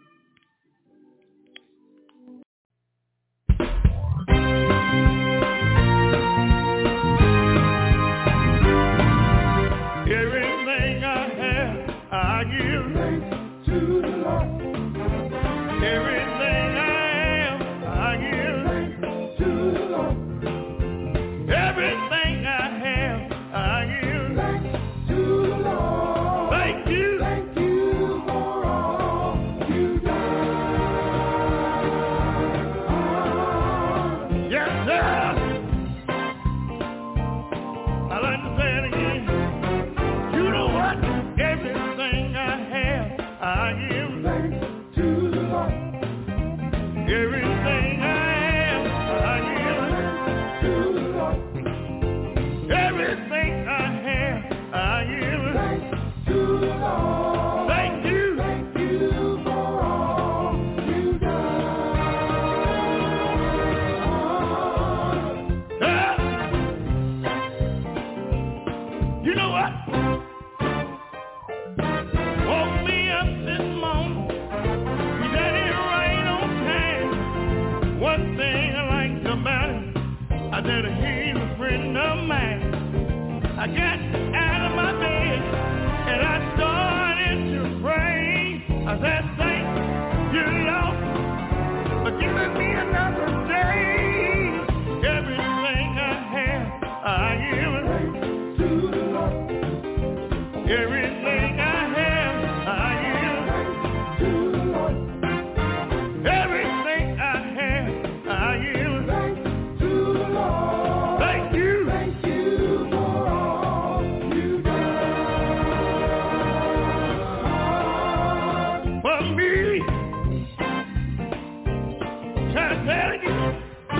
Everything I have, I give thanks to the Lord. Everything I am, I give thanks to the Lord. Everything I have, I give thanks to the Lord. Thank you for all you've done. Yes, sir. I like to say it again. You know what? Everything I have, I give thanks to the Lord. Everything I am, I give to the Lord. Everything I have, I give thanks to the Lord. Thank you for all you've done. You know what? Woke me up this morning. That it rain on time. One thing I liked about it, I said he's a friend of mine. I got out of my bed and I started to pray. I said, thank you, Lord, for giving me another day. Everything I have, I give thanks to the Lord. Everything I have, I give to the Lord. Everything I have, I give thanks to the Lord. Thank you for all you've done for me. Try to tell you.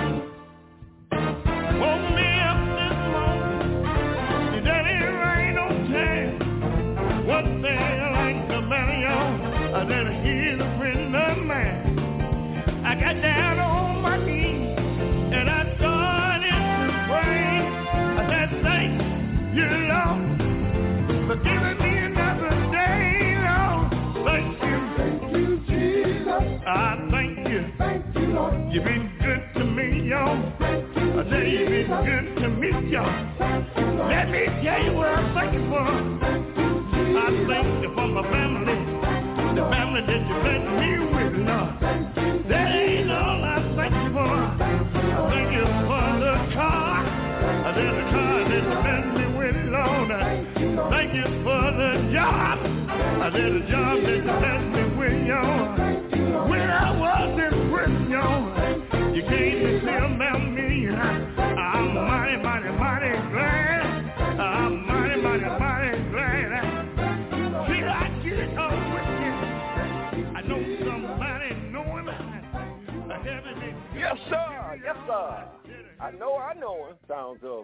Woke me up this morning. It didn't rain on time. One thing I like about y'all, I said he's a friend of mine. I got down on my knees and I started to pray. I said, thank you, Lord, for giving me another day, Lord. Thank you, Jesus. I thank you, Lord. You've been good to me, y'all. I said you've been good to me, y'all. Let me tell you what I thank you for. I thank you for my family, the family that you blessed me with, Lord. That ain't all I thank you for. I thank you for the car. I said the car that you blessed me with, Lord. Thank you for the job. I said the job that you blessed me with, y'all. When I was in prison, y'all, you came to see about me. I'm mighty, mighty, mighty glad. I'm mighty, mighty, mighty glad. See, I get it all with you. I know somebody knowing I haven't been. Yes, sir. Yes, sir. I know him. Sounds of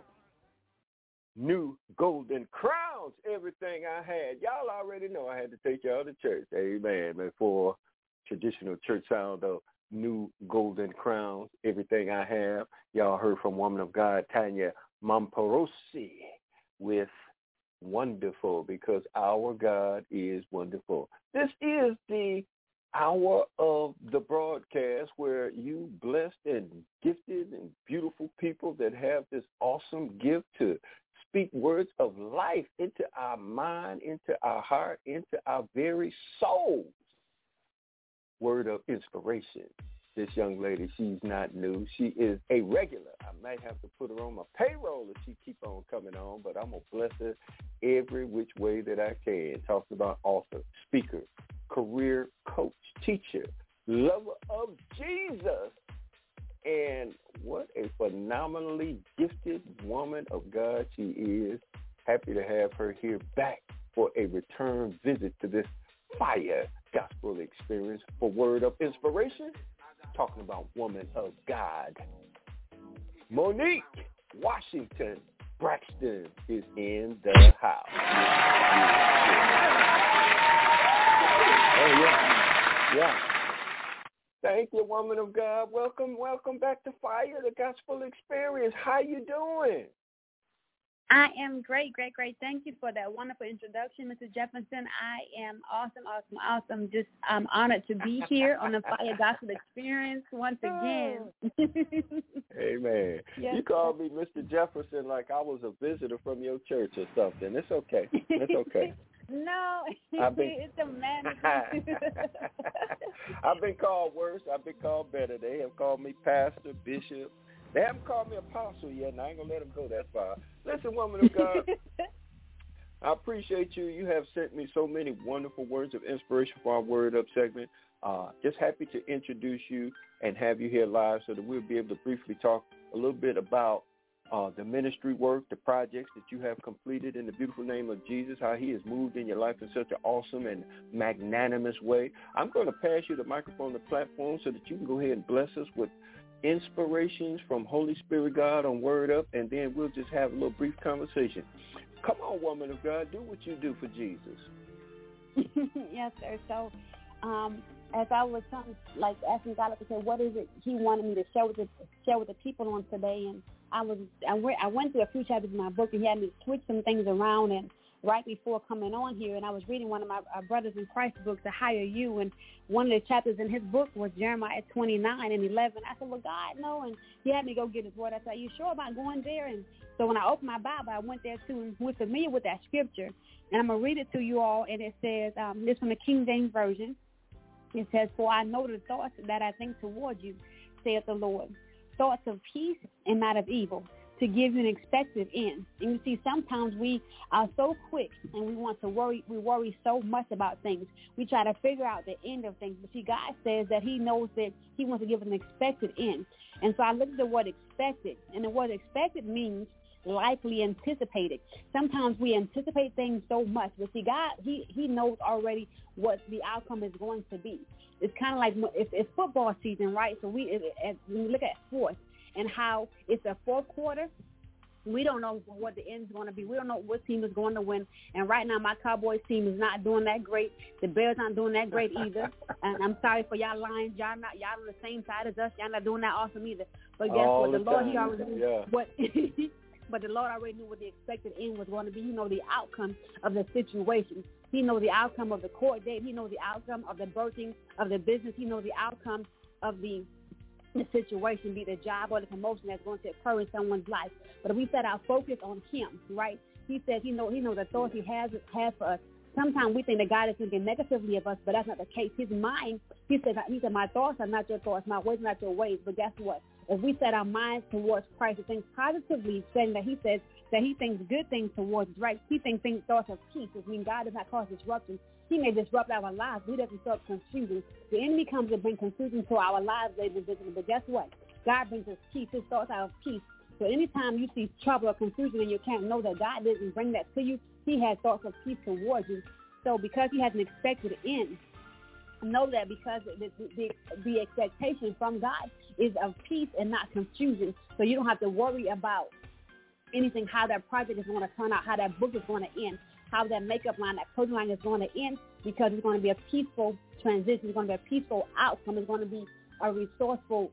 New Golden Crowns, everything I had. Y'all already know I had to take y'all to church. Amen. Before traditional church sound of New Golden Crowns, everything I have. Y'all heard from woman of God, Tanya Mamporosi, with Wonderful, because our God is wonderful. This is the hour of the broadcast where you blessed and gifted and beautiful people that have this awesome gift to speak words of life into our mind, into our heart, into our very souls. Word of inspiration. This young lady, she's not new. She is a regular. I might have to put her on my payroll if she keep on coming on, but I'm going to bless her every which way that I can. Talking about author, speaker, career coach, teacher, lover of Jesus, and what a phenomenally gifted woman of God she is. Happy to have her here back for a return visit to this fire gospel experience for Word Up Inspiration, talking about woman of God. Monique Washington Braxton is in the house. Oh, yeah. Thank you, woman of God. Welcome back to Fire, the Gospel Experience. How you doing? I am great. Thank you for that wonderful introduction, Mr. Jefferson. I am awesome. Just I'm honored to be here on the Fire Gospel Experience once again. Amen. Yes. You called me Mr. Jefferson like I was a visitor from your church or something. It's okay. No, it's a man. I've been called worse. I've been called better. They have called me pastor, bishop. They haven't called me apostle yet, and I ain't going to let them go that far. Listen, woman of God, I appreciate you. You have sent me so many wonderful words of inspiration for our Word Up segment. Just happy to introduce you and have you here live so that we'll be able to briefly talk a little bit about the ministry work, the projects that you have completed in the beautiful name of Jesus, how he has moved in your life in such an awesome and magnanimous way. I'm going to pass you the microphone, the platform, so that you can go ahead and bless us with inspirations from Holy Spirit God on Word Up, and then we'll just have a little brief conversation. Come on, woman of God, do what you do for Jesus. Yes, sir. So as I was asking God to say, what is it he wanted me to share with the people on today, and I went through a few chapters in my book, and he had me switch some things around, and right before coming on here, and I was reading one of my brothers in Christ books, To Hire You, and one of the chapters in his book was Jeremiah 29:11. I said, well, God, no, and he had me go get his word. I said, are you sure about going there? And so when I opened my Bible, I went there too, and we're familiar with that scripture, and I'm going to read it to you all, and it says, this from the King James Version, it says, for I know the thoughts that I think toward you, saith the Lord, thoughts of peace and not of evil, to give you an expected end. And you see, sometimes we are so quick and we worry so much about things. We try to figure out the end of things. But see, God says that he knows that he wants to give an expected end. And so I looked at the word expected, and the word expected means likely anticipated. Sometimes we anticipate things so much, but see, God, he knows already what the outcome is going to be. It's kind of like it's football season, right? So when we look at sports, and how it's a fourth quarter, we don't know what the end's going to be. We don't know what team is going to win. And right now, my Cowboys team is not doing that great. The Bears aren't doing that great either. And I'm sorry for y'all Lions. Y'all on the same side as us. Y'all not doing that awesome either. But guess what? The Lord, he already knew what. But the Lord already knew what the expected end was going to be. He knows the outcome of the situation. He knows the outcome of the court date. He knows the outcome of the birthing of the business. He knows the outcome of the situation, be the job or the promotion that's going to occur in someone's life. But if we set our focus on him, right? He says he knows the thoughts he has for us. Sometimes we think that God is thinking negatively of us, but that's not the case. His mind, he said, my thoughts are not your thoughts, my ways are not your ways. But guess what? If we set our minds towards Christ and think positively, saying that he says that he thinks good things towards us, right? He thinks thoughts of peace, which means God does not cause disruption. He may disrupt our lives. He doesn't start confusion. The enemy comes to bring confusion to our lives, ladies and gentlemen. But guess what? God brings us peace. His thoughts are of peace. So anytime you see trouble or confusion in your camp, know that God didn't bring that to you. He has thoughts of peace towards you. So because he has an expected end, know that because the expectation from God is of peace and not confusion. So you don't have to worry about anything, how that project is going to turn out, how that book is going to end, how that makeup line, that clothing line is going to end, because it's going to be a peaceful transition. It's going to be a peaceful outcome. It's going to be a resourceful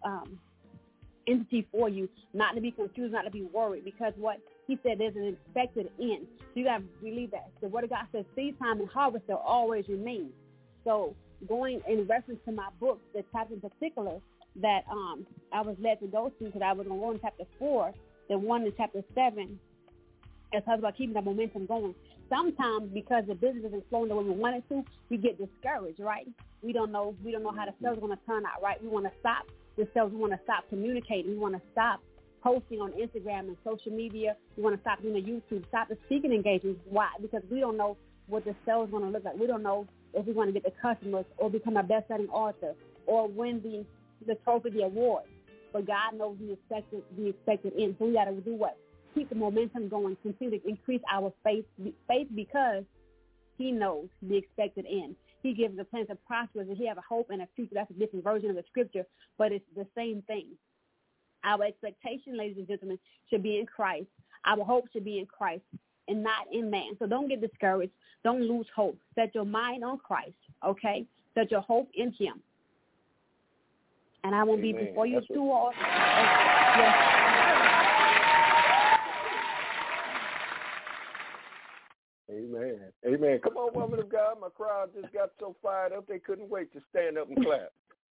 entity for you, not to be confused, not to be worried, because what he said, there's an expected end. So you got to believe that. The word of God says, seed time and harvest will always remain. So going in reference to my book, the chapter in particular that I was led to go to, because I was going to go in chapter 4, the one in chapter 7, it talks about keeping that momentum going. Sometimes because the business isn't flowing the way we want it to, we get discouraged, right? We don't know how the sales are going to turn out, right? We want to stop the sales. We want to stop communicating. We want to stop posting on Instagram and social media. We want to stop doing the YouTube, stop the speaking engagements. Why? Because we don't know what the sales is going to look like. We don't know if we're going to get the customers or become a best-selling author or win the trophy, the award. but God knows the expected end. So we got to do what? Keep the momentum going, continue to increase our faith because he knows the expected end. He gives the plans to prosper, and he have a hope and a future. That's a different version of the scripture, but it's the same thing. Our expectation, ladies and gentlemen, should be in Christ. Our hope should be in Christ and not in man. So don't get discouraged. Don't lose hope. Set your mind on Christ, okay? Set your hope in him. And I won't be before you too often. Yes. Amen. Amen. Come on, woman of God. My crowd just got so fired up they couldn't wait to stand up and clap.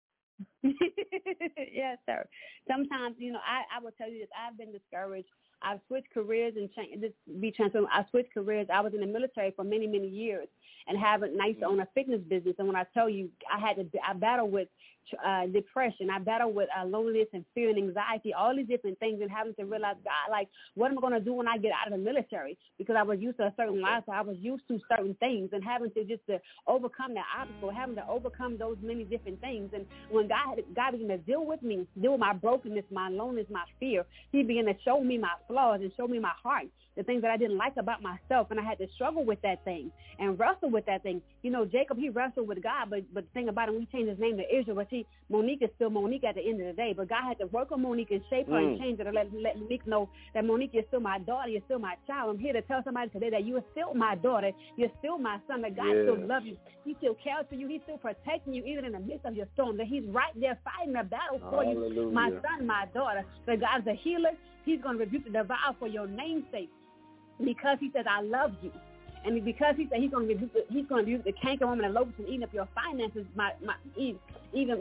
Yes, sir. Sometimes, I will tell you this. I've been discouraged. I've switched careers and be transparent. I switched careers. I was in the military for many, many years and I used to own a fitness business. And when I tell you, I battled with depression. I battled with loneliness and fear and anxiety, all these different things, and having to realize, God, like, what am I going to do when I get out of the military? Because I was used to a certain lifestyle. I was used to certain things, and having to just to overcome that obstacle, having to overcome those many different things. And when God began to deal with my brokenness, my loneliness, my fear, he began to show me my flaws and show me my heart, the things that I didn't like about myself, and I had to struggle with that thing and wrestle with that thing. Jacob, he wrestled with God, but the thing about him, we changed his name to Israel, but Monique is still Monique at the end of the day. But God had to work on Monique and shape her and change her to let Monique know that Monique is still my daughter, you're still my child. I'm here to tell somebody today that you are still my daughter, you're still my son, that God still loves you. He still cares for you. He's still protecting you even in the midst of your storm, that he's right there fighting the battle for you, my son, my daughter. That God's a healer. He's going to rebuke the devourer for your name's sake, because he says, I love you. And because he said he's going to rebuke the cankerworm and the locust and eating up your finances, he's going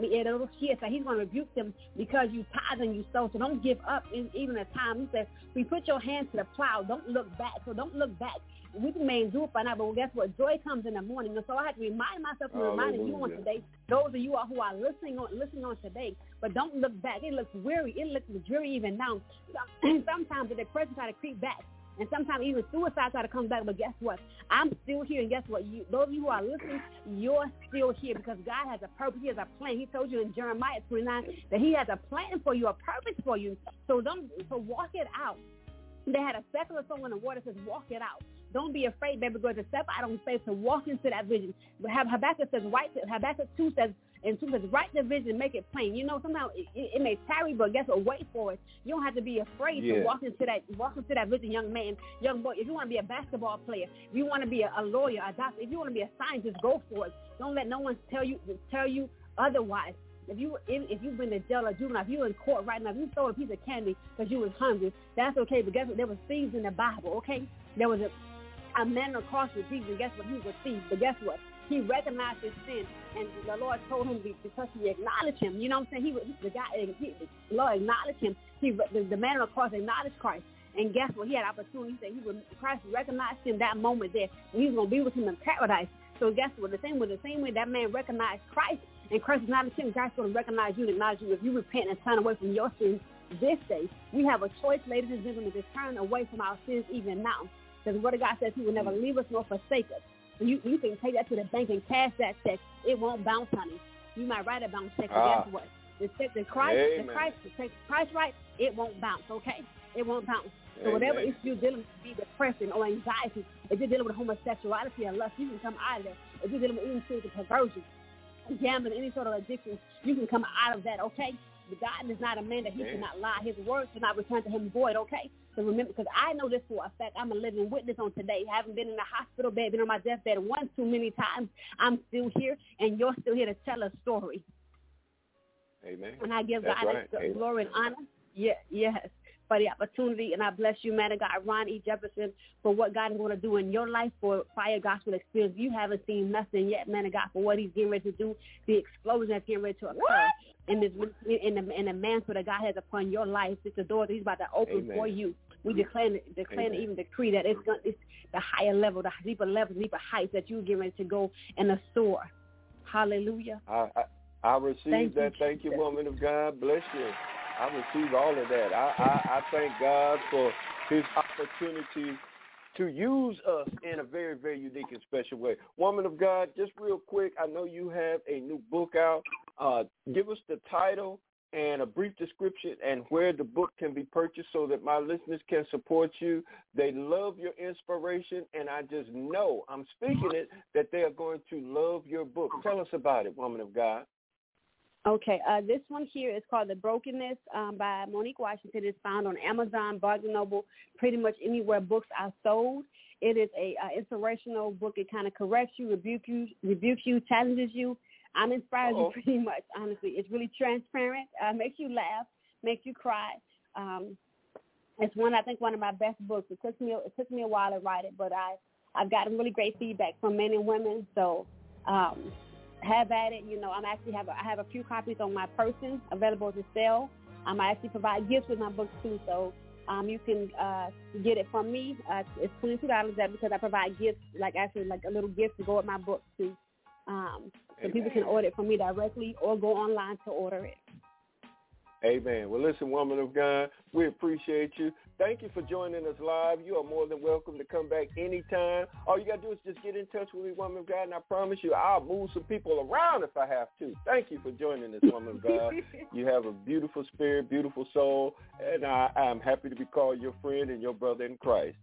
to rebuke them because you tithe and you sow. So don't give up in even a time. He says, we put your hands to the plow. Don't look back. So don't look back. We may do it by now, but guess what? Joy comes in the morning. And so I have to remind myself and remind you on today, those of you who are listening on today, but don't look back. It looks weary. It looks dreary even now. Sometimes the depression try to creep back. And sometimes even suicide try to come back, but guess what? I'm still here, and guess what? Those of you who are listening, you're still here because God has a purpose. He has a plan. He told you in Jeremiah 29 that he has a plan for you, a purpose for you. So walk it out. They had a secular song in the water that says, walk it out. Don't be afraid, baby girl, to step out on faith, to walk into that vision. Habakkuk 2 says, and 2 says, write the vision, make it plain. Sometimes it may tarry, but guess what? Wait for it. You don't have to be afraid to walk into that vision, young man, young boy. If you want to be a basketball player, if you want to be a lawyer, a doctor, if you want to be a scientist, go for it. Don't let no one tell you otherwise. If you've been to jail or juvenile, if you're in court right now, if you stole a piece of candy because you was hungry, that's okay. But guess what? There was thieves in the Bible, okay? There was a man across the Jesus, and guess what? He was a thief. But guess what? He recognized his sin, and the Lord told him because he acknowledged him. You know what I'm saying? The Lord acknowledged him. The man on the cross acknowledged Christ. And guess what? He had opportunity. He said Christ recognized him that moment there, and he was going to be with him in paradise. So guess what? The same way that man recognized Christ, and Christ acknowledged him, God's going to recognize you and acknowledge you if you repent and turn away from your sins this day. We have a choice, ladies and gentlemen, to turn away from our sins even now. Because the Word of God says he will never leave us nor forsake us. So you can take that to the bank and cash that check. It won't bounce, honey. You might write a bounce check, but guess what? The check that Christ right, it won't bounce, okay? It won't bounce. So whatever issue you're dealing with, be depression or anxiety, if you're dealing with homosexuality or lust, you can come out of there. If you're dealing with any sort of perversion, gambling, any sort of addiction, you can come out of that, okay? But God is not a man that he cannot lie. His word cannot return to him void, okay? So remember, because I know this for a fact. I'm a living witness on today. Having been in the hospital bed, been on my deathbed one too many times, I'm still here, and you're still here to tell a story. Amen. And I give God glory and honor. Yes, for the opportunity, and I bless you, man of God, Ron E. Jefferson, for what God is going to do in your life for Fire Gospel Experience. You haven't seen nothing yet, man of God, for what he's getting ready to do, the explosion that's getting ready to occur in the mantle that God has upon your life. It's the door that he's about to open for you. We declare and even decree that it's the higher level, the deeper level, deeper heights that you're getting ready to go and soar. Hallelujah. I receive that. Thank you, woman of God. Bless you. I receive all of that. I thank God for his opportunity to use us in a very, very unique and special way. Woman of God, just real quick, I know you have a new book out. Give us the title and a brief description and where the book can be purchased so that my listeners can support you. They love your inspiration, and I just know, I'm speaking it, that they are going to love your book. Tell us about it, woman of God. Okay, this one here is called The Brokenness by Monique Washington. It's found on Amazon, Barnes & Noble, pretty much anywhere books are sold. It is a inspirational book. It kind of corrects you, rebukes you, challenges you. Inspires you pretty much, honestly. It's really transparent, makes you laugh, makes you cry. It's one of my best books. It took me a while to write it, but I've gotten really great feedback from men and women. So have at it. You know, I have a few copies on my person available to sell. I actually provide gifts with my books too. So you can get it from me. It's $22 because I provide gifts, like a little gift to go with my book too. So people can order it from me directly or go online to order it. Amen. Well, listen, woman of God, we appreciate you. Thank you for joining us live. You are more than welcome to come back anytime. All you got to do is just get in touch with me, woman of God, and I promise you I'll move some people around if I have to. Thank you for joining us, woman of God. You have a beautiful spirit, beautiful soul, and I'm happy to be called your friend and your brother in Christ.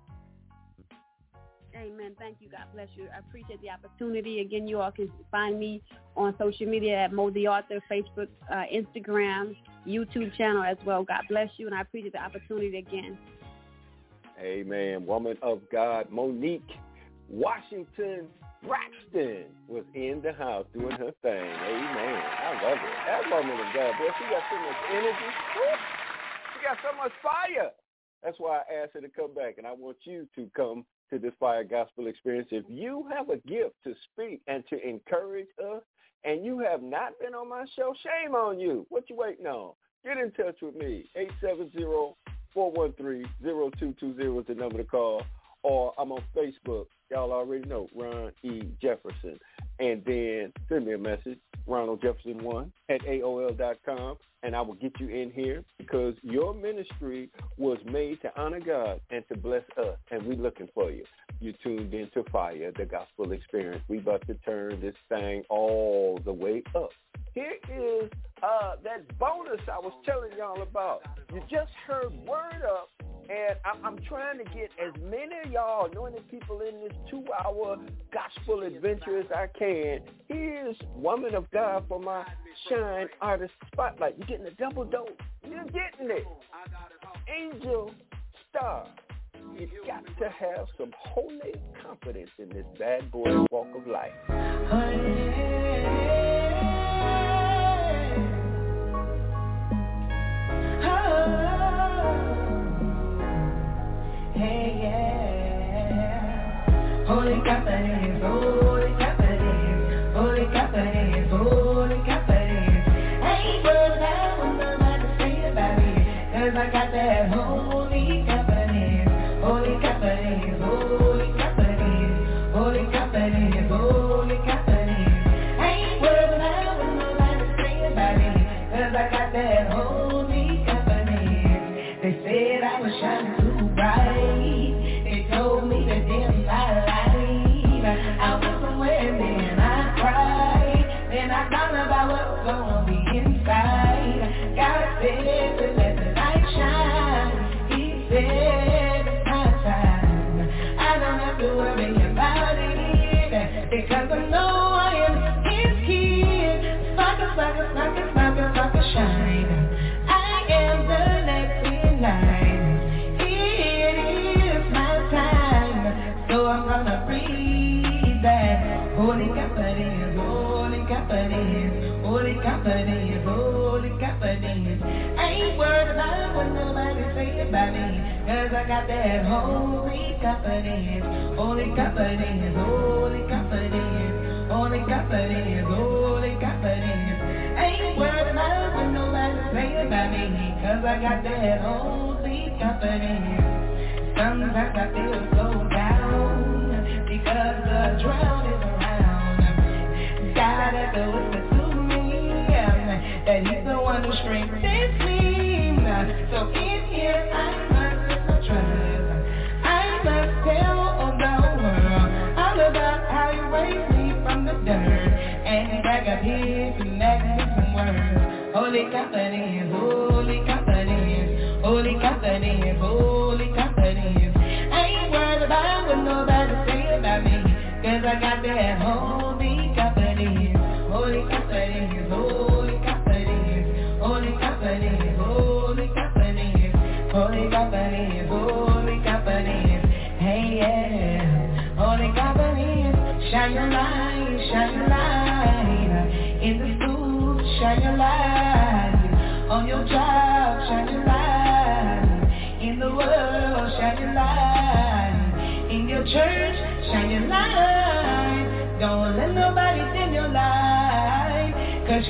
Amen. Thank you. God bless you. I appreciate the opportunity. Again, you all can find me on social media at Mo the Author, Facebook, Instagram, YouTube channel as well. God bless you, and I appreciate the opportunity again. Amen. Woman of God, Monique Washington Braxton was in the house doing her thing. Amen. I love it. That woman of God, boy, she got so much energy. She got so much fire. That's why I asked her to come back, and I want you to come to this Fire Gospel Experience. If you have a gift to speak and to encourage us, and you have not been on my show, shame on you. What you waiting on? Get in touch with me. 870-413-0220 is the number to call, or I'm on Facebook. Y'all already know, Ron E. Jefferson. And then send me a message, RonaldJefferson1@AOL.com, and I will get you in here because your ministry was made to honor God and to bless us, and we're looking for you. You tuned into Fire, the Gospel Experience. We about to turn this thing all the way up. Here is that bonus I was telling y'all about. You just heard Word Up, and I'm trying to get as many of y'all anointed people in this 2-hour gospel adventure as I can. Here's Woman of God for my Shine Artist Spotlight. You're getting a double dose. You're getting it. Angel Star. You got to have some holy confidence in this bad boy walk of life. Hey, yeah. Holy confidence, holy confidence, holy confidence, holy confidence. I ain't worried about what nobody say about me, 'cause I got that holy confidence, holy confidence, holy confidence, holy confidence, holy confidence. I ain't worried about what nobody say about me, 'cause I got that holy confidence. They said I was shining too bright. They told me to dim my light. I went somewhere and then I cried. Then I thought about what was gonna be inside. God said to let the light shine. He said it's my time. I don't have to worry about it, because I know I am His kid. Sparkle, sparkle, sparkle, sparkle, sparkle, shine. I am the next in line. So I'm gonna breathe that holy confidence, holy confidence, holy confidence, holy confidence. I ain't worried about what nobody say about me, 'cause I got that holy confidence, holy confidence, holy confidence, holy confidence, holy confidence. I ain't worried about what nobody say about me, 'cause I got that holy confidence. Sometimes I feel so down because the drought is around. God has to whisper to me that He's the one who strengthens me. So in here I must trust. I must tell the world all about how You raised me from the dirt and back up here to magnificent words. Holy confidence.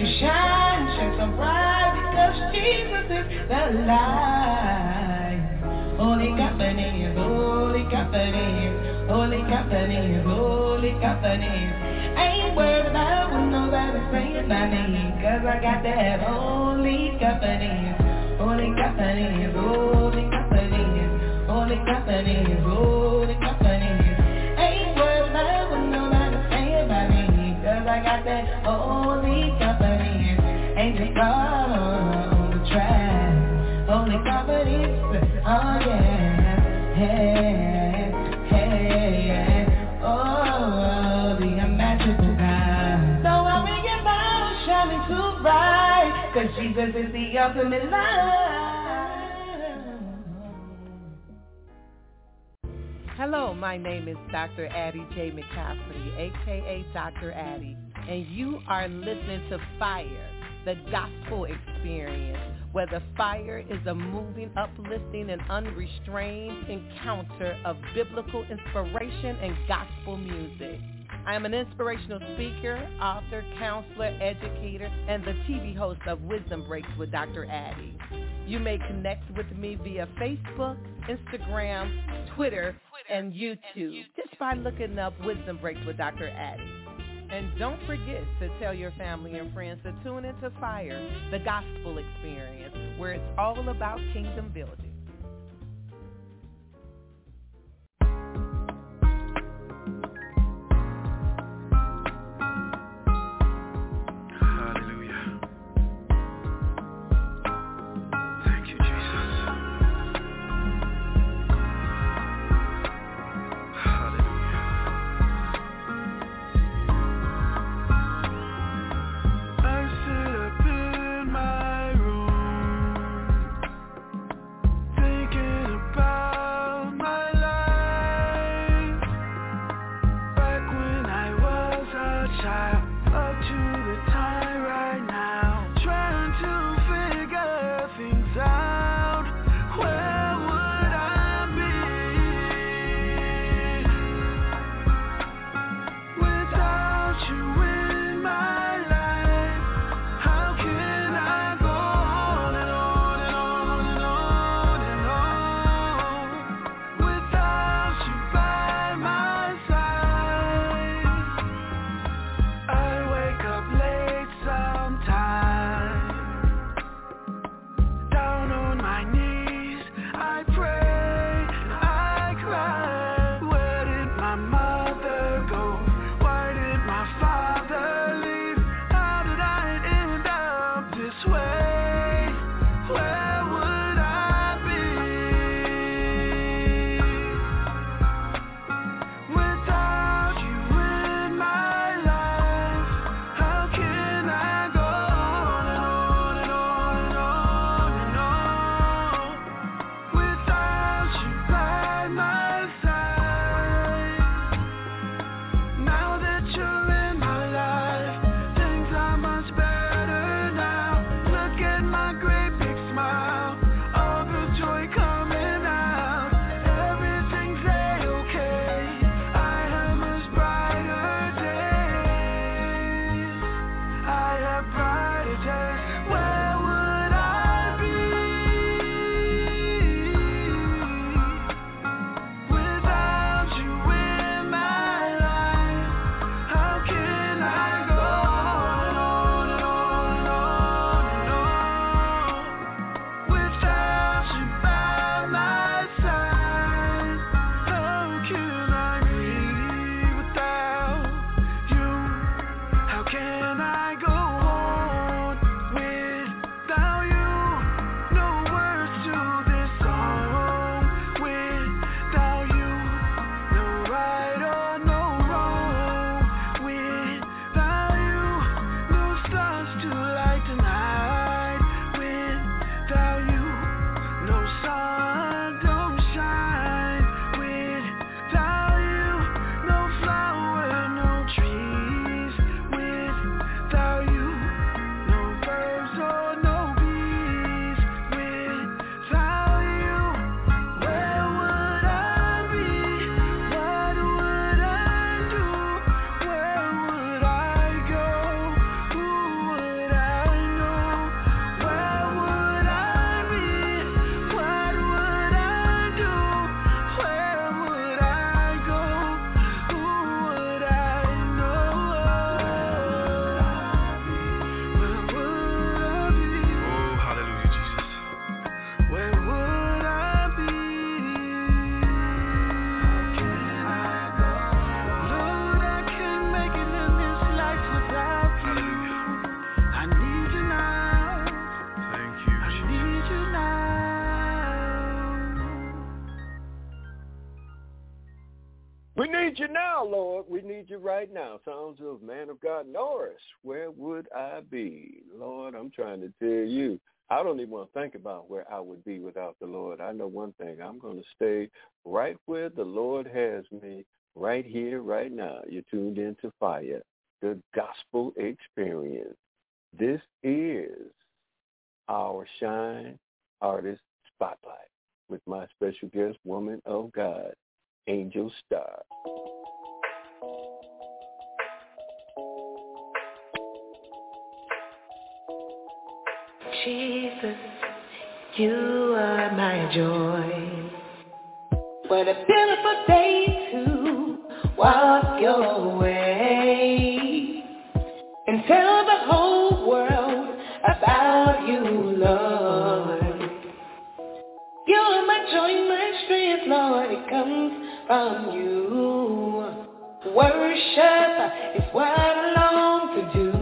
to shine so bright because Jesus is the light. Holy confidence, holy confidence, holy confidence, holy confidence. Ain't worried about what nobody's saying about me, cause I got that holy confidence, holy confidence, holy confidence, holy confidence, holy confidence. Ain't worried about what nobody's saying about me, cause I got that holy confidence. Ain't just God on the track, holy confidence, oh yeah, hey, hey, oh, the unmatchable God. So when we get by, shining too bright, cause Jesus is the ultimate light. Hello, my name is Dr. Addie J. McCaffrey, a.k.a. Dr. Addie, and you are listening to Fire, the gospel experience, where the fire is a moving, uplifting, and unrestrained encounter of biblical inspiration and gospel music. I am an inspirational speaker, author, counselor, educator, and the TV host of Wisdom Breaks with Dr. Addie. You may connect with me via Facebook, Instagram, Twitter, and YouTube just by looking up Wisdom Breaks with Dr. Addie. And don't forget to tell your family and friends to tune into Fire, the gospel experience, where it's all about kingdom building. need you now, Lord. We need you right now. Sounds of Man of God Norris. Where would I be? Lord, I'm trying to tell you. I don't even want to think about where I would be without the Lord. I know one thing. I'm going to stay right where the Lord has me, right here, right now. You're tuned into Fire, the Gospel Experience. This is our Shine Artist Spotlight with my special guest, woman of God, Angel Star. Jesus, you are my joy. What a beautiful day to walk your way and tell the whole world about you, Lord. You are my joy, my strength, Lord. It comes from you. Worship is what I long to do.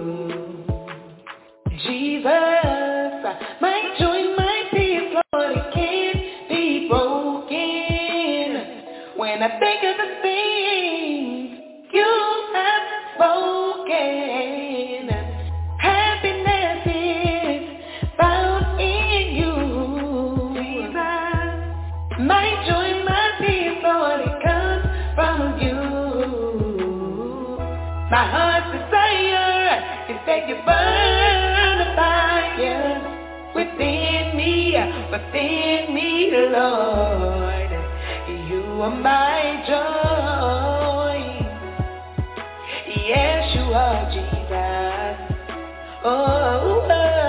Jesus, my joy, my peace, Lord, it can't be broken. When I think of the things you have spoken, happiness is found in you. Jesus, my joy, my peace, Lord, it comes from you. My heart's desire is that you burn fire within me, Lord. You are my joy. Yes, you are, Jesus. Oh,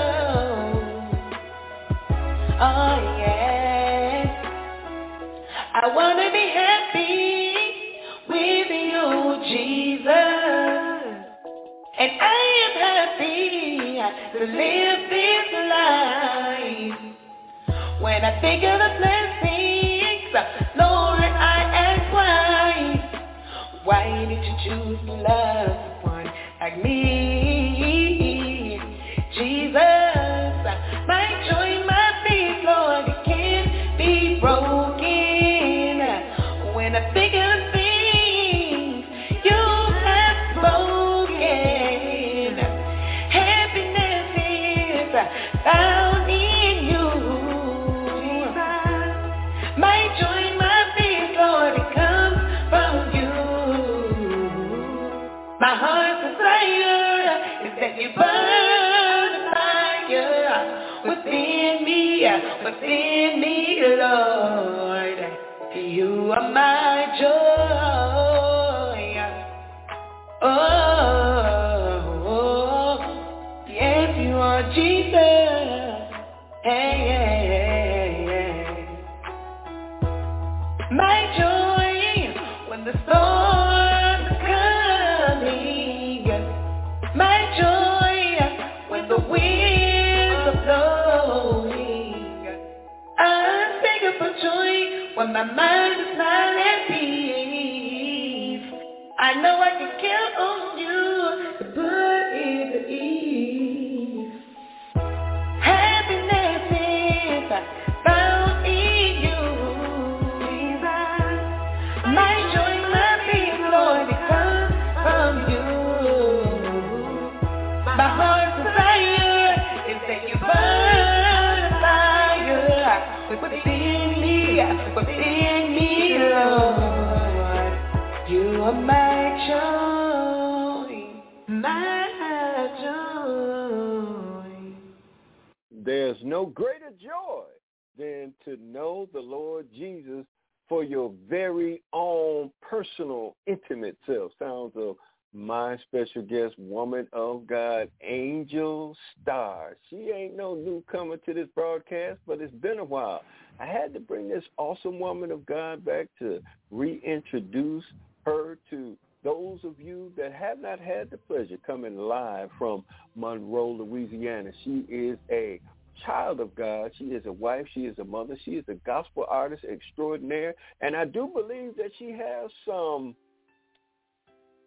yes. I want to be happy with you, Jesus. And I am happy to live this life. When I think of the blessings, Lord, I ask why did you choose to love one like me? Jesus, my joy, my peace, Lord, it can't be broken. When I think of the things you have spoken, happiness is found in you. My joy, my peace, Lord, it comes from you. My heart's desire is that you burn fire within me, Lord. You are my joy. Oh, yes, you are, Jesus. Hey. My joy when the storm is coming. My joy when the winds are blowing. Unspeakable joy when my mind is not at peace. I know I can count on you to put it at ease. Happiness is found in you. My joy, my peace, Lord, it comes from you. My heart's desire is that you burn fire within me, Lord. You are my joy, my joy. There's no greater joy than to know the Lord Jesus for your very own personal, intimate self. Sounds of my special guest, woman of God, Angel Star. She ain't no newcomer to this broadcast, but it's been a while. I had to bring this awesome woman of God back to reintroduce her to those of you that have not had the pleasure coming live from Monroe, Louisiana. She is a child of God. She is a wife. She is a mother. She is a gospel artist extraordinaire. And I do believe that she has some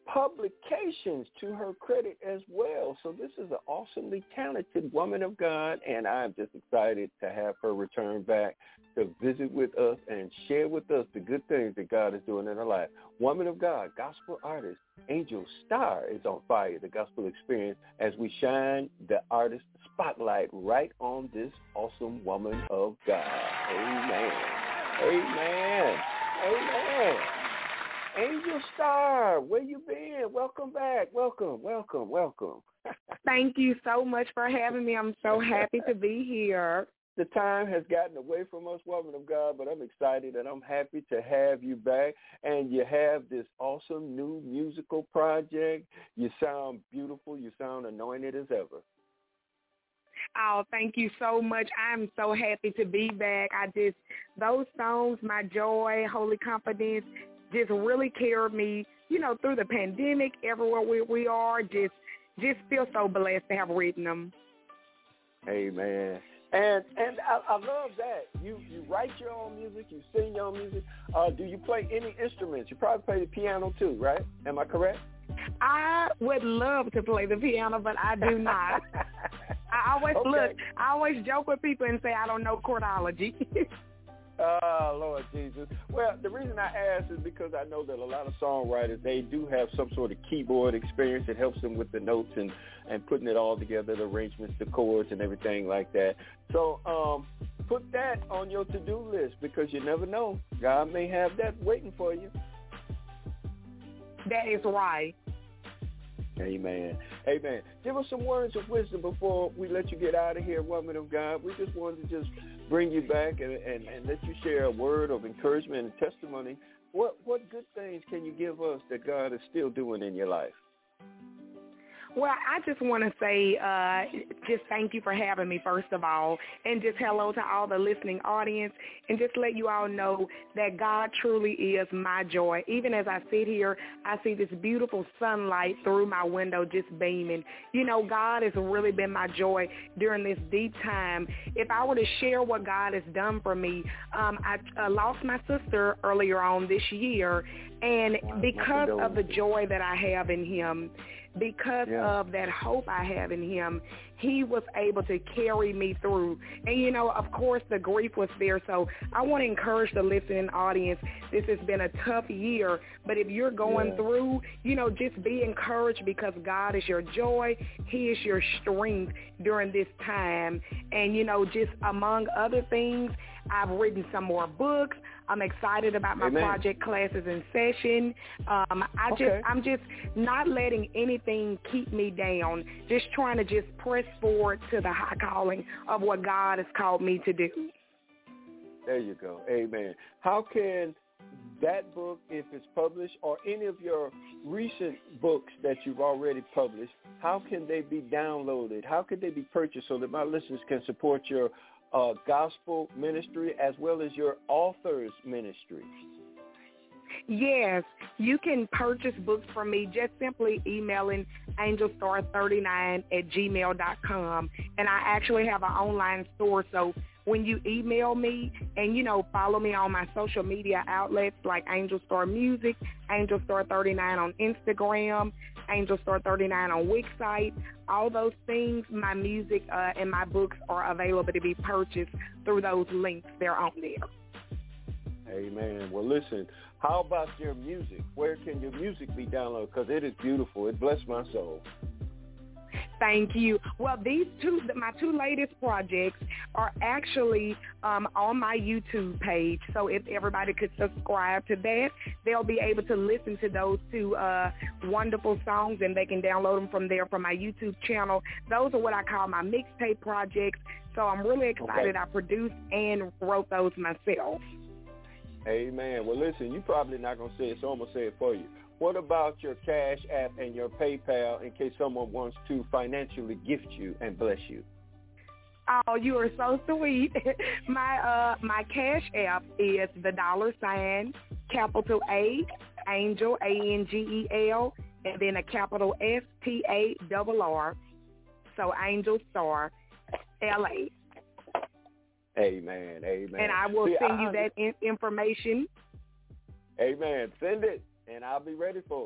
publications to her credit as well. So this is an awesomely talented woman of God, and I'm just excited to have her return back to visit with us and share with us the good things that God is doing in her life. Woman of God, gospel artist, Angel Star is on fire, the gospel experience, as we shine the artist spotlight right on this awesome woman of God. Amen. Amen. Amen. Angel Star, where you been? Welcome back. Welcome. Thank you so much for having me. I'm so happy to be here. The time has gotten away from us, woman of God, but I'm excited and I'm happy to have you back. And you have this awesome new musical project. You sound beautiful. You sound anointed as ever. Oh, thank you so much. I'm so happy to be back. Those songs, My Joy, Holy Confidence, just really carried me, through the pandemic, everywhere we are. Just feel so blessed to have written them. Amen. And I love that. You write your own music, you sing your own music. Do you play any instruments? You probably play the piano too, right? Am I correct? I would love to play the piano, but I do not. I always joke with people and say I don't know chordology. Oh, Lord Jesus. Well, the reason I ask is because I know that a lot of songwriters, they do have some sort of keyboard experience that helps them with the notes and putting it all together, the arrangements, the chords and everything like that. So put that on your to-do list because you never know. God may have that waiting for you. That is right. Amen. Amen. Give us some words of wisdom before we let you get out of here, woman of God. We just wanted to just bring you back and let you share a word of encouragement and testimony. What good things can you give us that God is still doing in your life? Well, I just want to say just thank you for having me, first of all, and just hello to all the listening audience, and just let you all know that God truly is my joy. Even as I sit here, I see this beautiful sunlight through my window just beaming. God has really been my joy during this deep time. If I were to share what God has done for me, I lost my sister earlier on this year, and because of the joy that I have in him, because of that hope I have in him, he was able to carry me through. And, of course, the grief was there. So I want to encourage the listening audience. This has been a tough year. But if you're going through, just be encouraged because God is your joy. He is your strength during this time. And, just among other things, I've written some more books. I'm excited about my project classes in session. I'm just not letting anything keep me down, just trying to just press forward to the high calling of what God has called me to do. There you go. Amen. How can that book, if it's published, or any of your recent books that you've already published, how can they be downloaded? How can they be purchased so that my listeners can support your gospel ministry as well as your author's ministry? Yes, you can purchase books from me just simply emailing angelstar39@gmail.com. And I actually have an online store, so when you email me and, follow me on my social media outlets like Angel Star Music, Angel Star 39 on Instagram, Angel Star 39 on Wixsite, all those things, my music and my books are available to be purchased through those links. They're on there. Amen. Well, listen, how about your music? Where can your music be downloaded? Because it is beautiful. It blessed my soul. Thank you. Well, my two latest projects are actually on my YouTube page. So if everybody could subscribe to that, they'll be able to listen to those two wonderful songs, and they can download them from there from my YouTube channel. Those are what I call my mixtape projects. So I'm really excited. I produced and wrote those myself. Amen. Well, listen, you're probably not going to say it, so I'm going to say it for you. What about your Cash App and your PayPal in case someone wants to financially gift you and bless you? Oh, you are so sweet. My Cash App is the $, capital A, Angel, ANGEL, and then a capital STARR. So Angel Star, LA. Amen. Amen. And I will send you that information. Amen. Send it, and I'll be ready for it.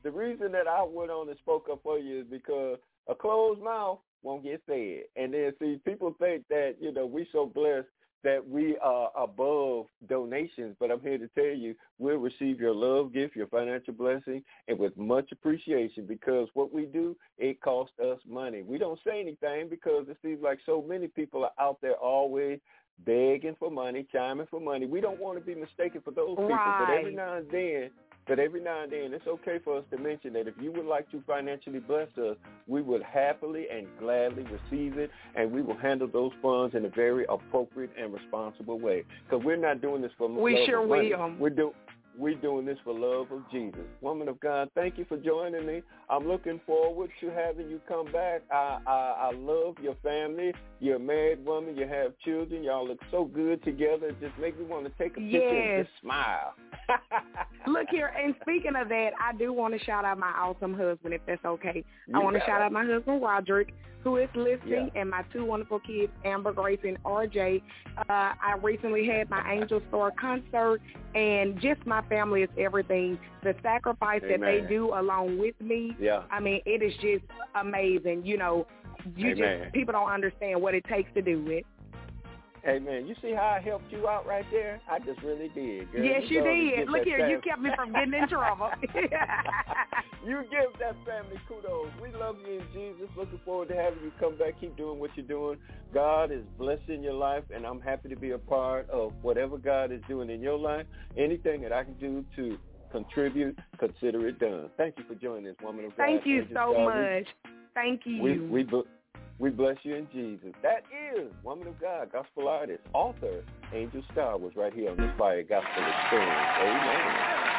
the reason that I went on and spoke up for you is because a closed mouth won't get fed. And then, see, people think that, we so blessed that we are above donations, but I'm here to tell you we'll receive your love gift, your financial blessing, and with much appreciation, because what we do, it costs us money. We don't say anything because it seems like so many people are out there always begging for money, chiming for money. We don't want to be mistaken for those people, right. But every now and then, it's okay for us to mention that if you would like to financially bless us, we would happily and gladly receive it, and we will handle those funds in a very appropriate and responsible way. Because we're not doing this for love of money. We're doing this for love of Jesus. Woman of God, thank you for joining me. I'm looking forward to having you come back. I love your family. You're a married woman. You have children. Y'all look so good together. It just makes me want to take a picture and just smile. Look here, and speaking of that, I do want to shout out my awesome husband, if that's okay. I want to shout out my husband, Roderick, who is listening, and my two wonderful kids, Amber, Grace, and RJ. I recently had my Angel Store concert, and just my family is everything. The sacrifice that they do along with me, I mean, it is just amazing. People don't understand what it takes to do it. Amen. You see how I helped you out right there? I just really did, girl. Yes, you did. Look here, you kept me from getting in trouble. You give that family kudos. We love you in Jesus. Looking forward to having you come back. Keep doing what you're doing. God is blessing your life, and I'm happy to be a part of whatever God is doing in your life. Anything that I can do to contribute, consider it done. Thank you for joining us, woman of God. Thank you so much. Thank you. We bless you in Jesus. That is woman of God, gospel artist, author, Angel Star was right here on the Fire Gospel Experience. Amen.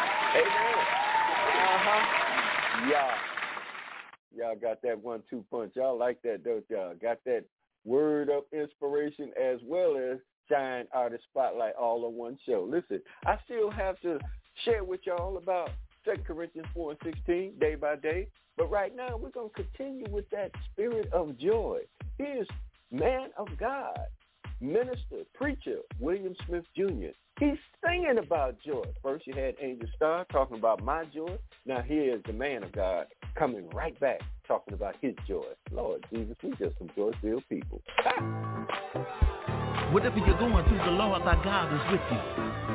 Y'all got that 1-2 punch. Y'all like that, don't y'all? Got that word of inspiration as well as Shine Artist Spotlight all on one show. Listen, I still have to share with y'all about 2 Corinthians 4:16, day by day. But right now, we're going to continue with that spirit of joy. Here's man of God, minister, preacher, William Smith Jr. He's singing about joy. First, you had Angel Star talking about my joy. Now here's the man of God coming right back talking about his joy. Lord Jesus, we just some joy-filled people. Whatever you're going through, the Lord thy God is with you.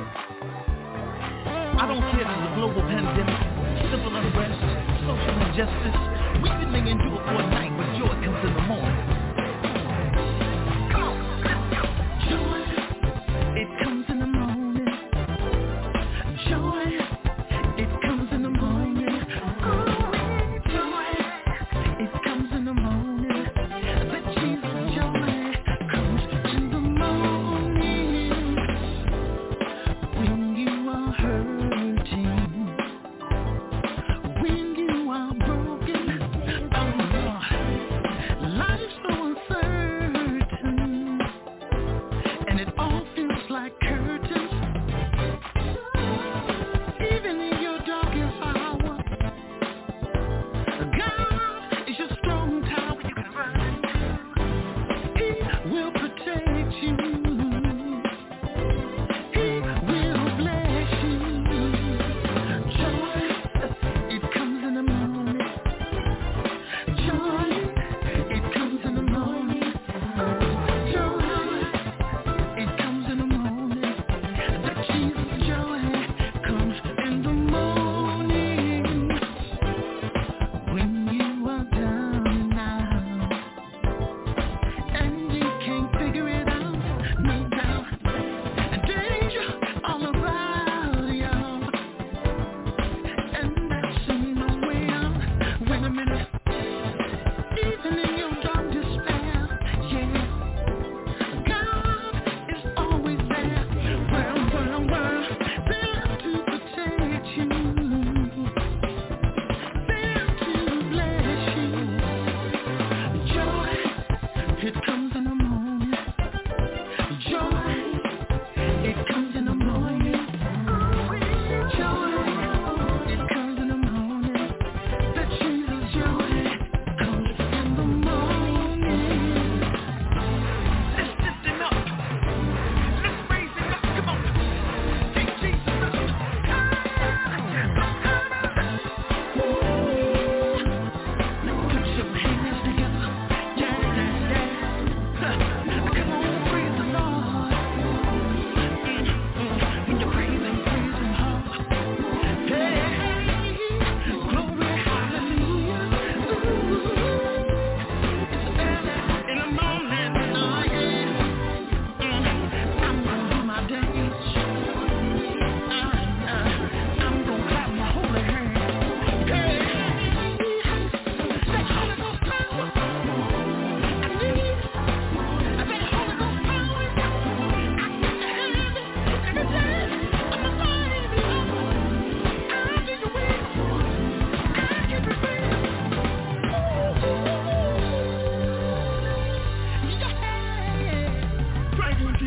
I don't care if it's a global pandemic, civil unrest, social injustice. Weeping may endure for a night, but joy comes in the morning. Joy, it comes in the morning. Joy, it comes in the morning. Oh, joy, it comes in the morning. Let Jesus' joy comes in the morning. When you are hurting, when you are broken, life's so uncertain, and it all feels like curtains. Even in your darkest hour, God is your strong tower you can run to. He will protect you. He will bless you. Joy, it comes in the morning. Joy, it comes in the morning. Joy, it comes in the morning.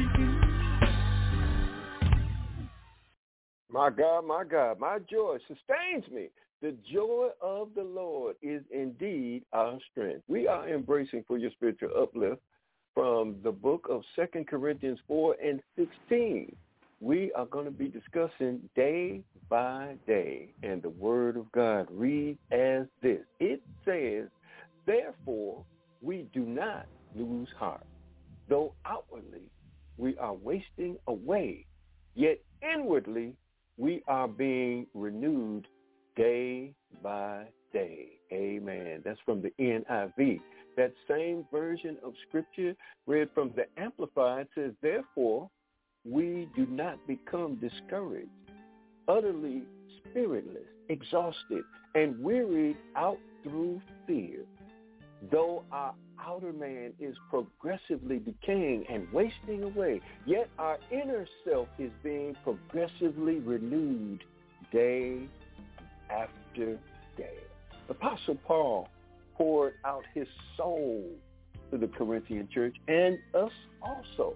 My God, my God, my joy sustains me. The joy of the Lord is indeed our strength. We are embracing for your spiritual uplift from the book of 2 Corinthians 4 and 16. We are going to be discussing day by day, and the word of God reads as this. It says, therefore, we do not lose heart. Though outwardly we are wasting away, yet inwardly we are being renewed day by day. Amen. That's from the NIV. That same version of scripture read from the Amplified says, therefore, we do not become discouraged, utterly spiritless, exhausted, and wearied out through fear. Though our outer man is progressively decaying and wasting away, yet our inner self is being progressively renewed day after day. Apostle Paul poured out his soul to the Corinthian church and us also.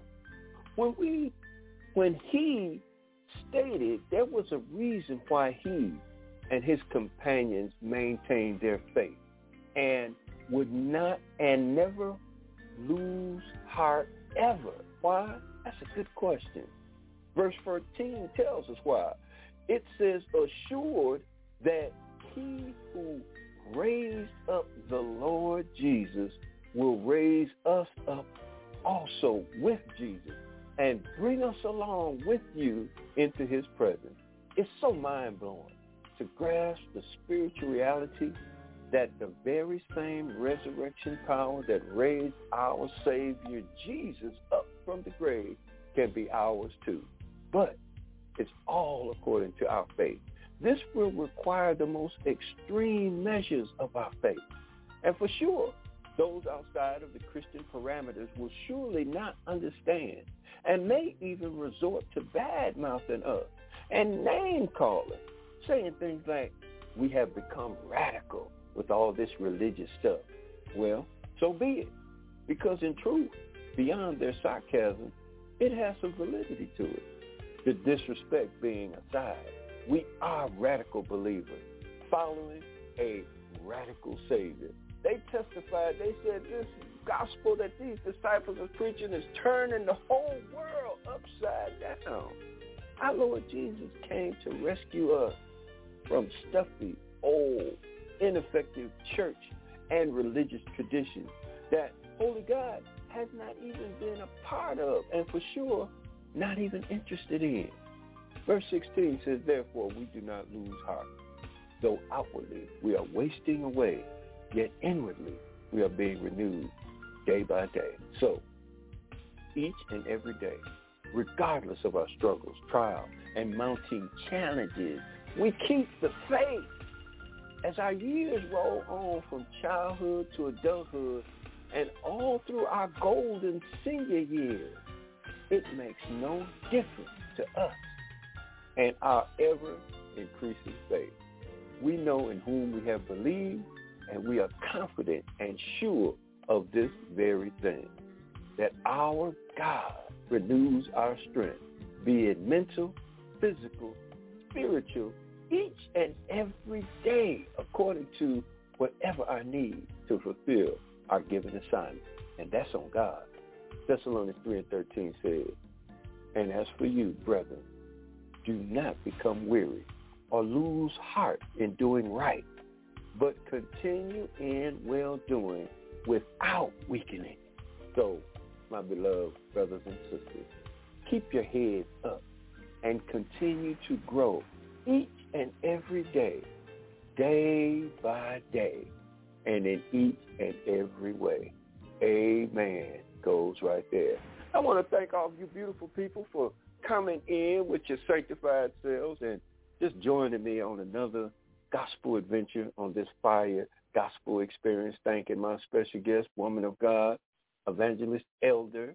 When he stated there was a reason why he and his companions maintained their faith and would not and never lose heart ever. Why? That's a good question. Verse 14 tells us why. It says, assured that he who raised up the Lord Jesus will raise us up also with Jesus and bring us along with you into his presence. It's so mind-blowing to grasp the spiritual reality that the very same resurrection power that raised our Savior Jesus up from the grave can be ours too. But it's all according to our faith. This will require the most extreme measures of our faith. And for sure, those outside of the Christian parameters will surely not understand and may even resort to bad-mouthing us and name-calling, saying things like, we have become radical with all this religious stuff. Well, so be it. Because in truth, beyond their sarcasm, it has some validity to it. The disrespect being aside, we are radical believers following a radical Savior. They testified, they said this gospel that these disciples are preaching is turning the whole world upside down. Our Lord Jesus came to rescue us from stuffy, old, ineffective church and religious traditions that Holy God has not even been a part of and for sure not even interested in. Verse 16 says, therefore we do not lose heart. Though outwardly we are wasting away, yet inwardly we are being renewed day by day. So each and every day, regardless of our struggles, trials, and mounting challenges, we keep the faith. As our years roll on from childhood to adulthood and all through our golden senior years, it makes no difference to us and our ever-increasing faith. We know in whom we have believed, and we are confident and sure of this very thing, that our God renews our strength, be it mental, physical, spiritual, each and every day according to whatever our need to fulfill our given assignment. And that's on God. Thessalonians 3:13 says, and as for you, brethren, do not become weary or lose heart in doing right, but continue in well-doing without weakening. So, my beloved brothers and sisters, keep your head up and continue to grow each and every day, day by day, and in each and every way. Amen. Goes right there. I want to thank all of you beautiful people for coming in with your sanctified selves and just joining me on another gospel adventure on this Fire Gospel Experience. Thanking my special guest, woman of God, evangelist, elder,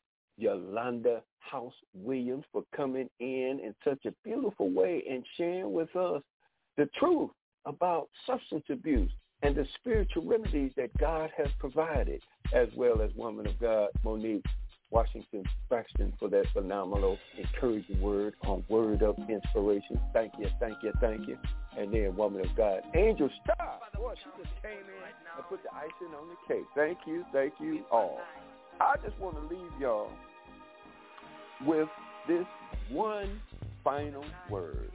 Yolanda House Williams, for coming in such a beautiful way and sharing with us the truth about substance abuse and the spiritual remedies that God has provided, as well as woman of God, Monique Washington Braxton for that phenomenal, encouraging word on Word of Inspiration. Thank you. And then Woman of God, Angel Star. Boy, she just came in and put the icing on the cake. Thank you all. I just want to leave y'all with this one final word.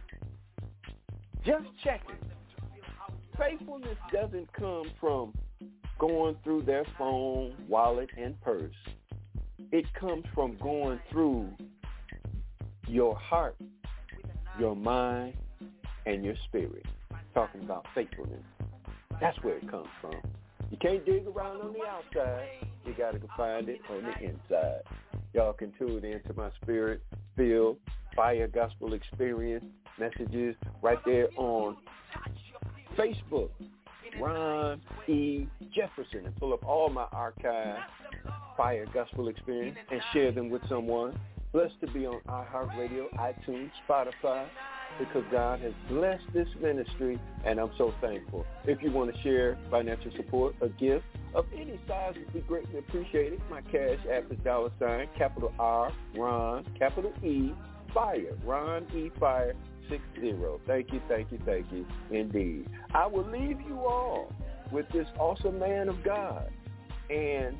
Just checking. Faithfulness doesn't come from going through their phone, wallet, and purse. It comes from going through your heart, your mind, and your spirit. Talking about faithfulness. That's where it comes from. You can't dig around on the outside. You got to find it on the inside. Y'all can tune into my spirit-filled Fire Gospel Experience messages right there on Facebook, Ron E. Jefferson, and pull up all my archive Fire Gospel Experience and share them with someone. Blessed to be on iHeartRadio, iTunes, Spotify, because God has blessed this ministry, and I'm so thankful. If you want to share financial support, a gift of any size would be greatly appreciated. My cash app is $ capital R, Ron, capital E, Fire, Ron E. Fire 60. Thank you, indeed. I will leave you all with this awesome man of God and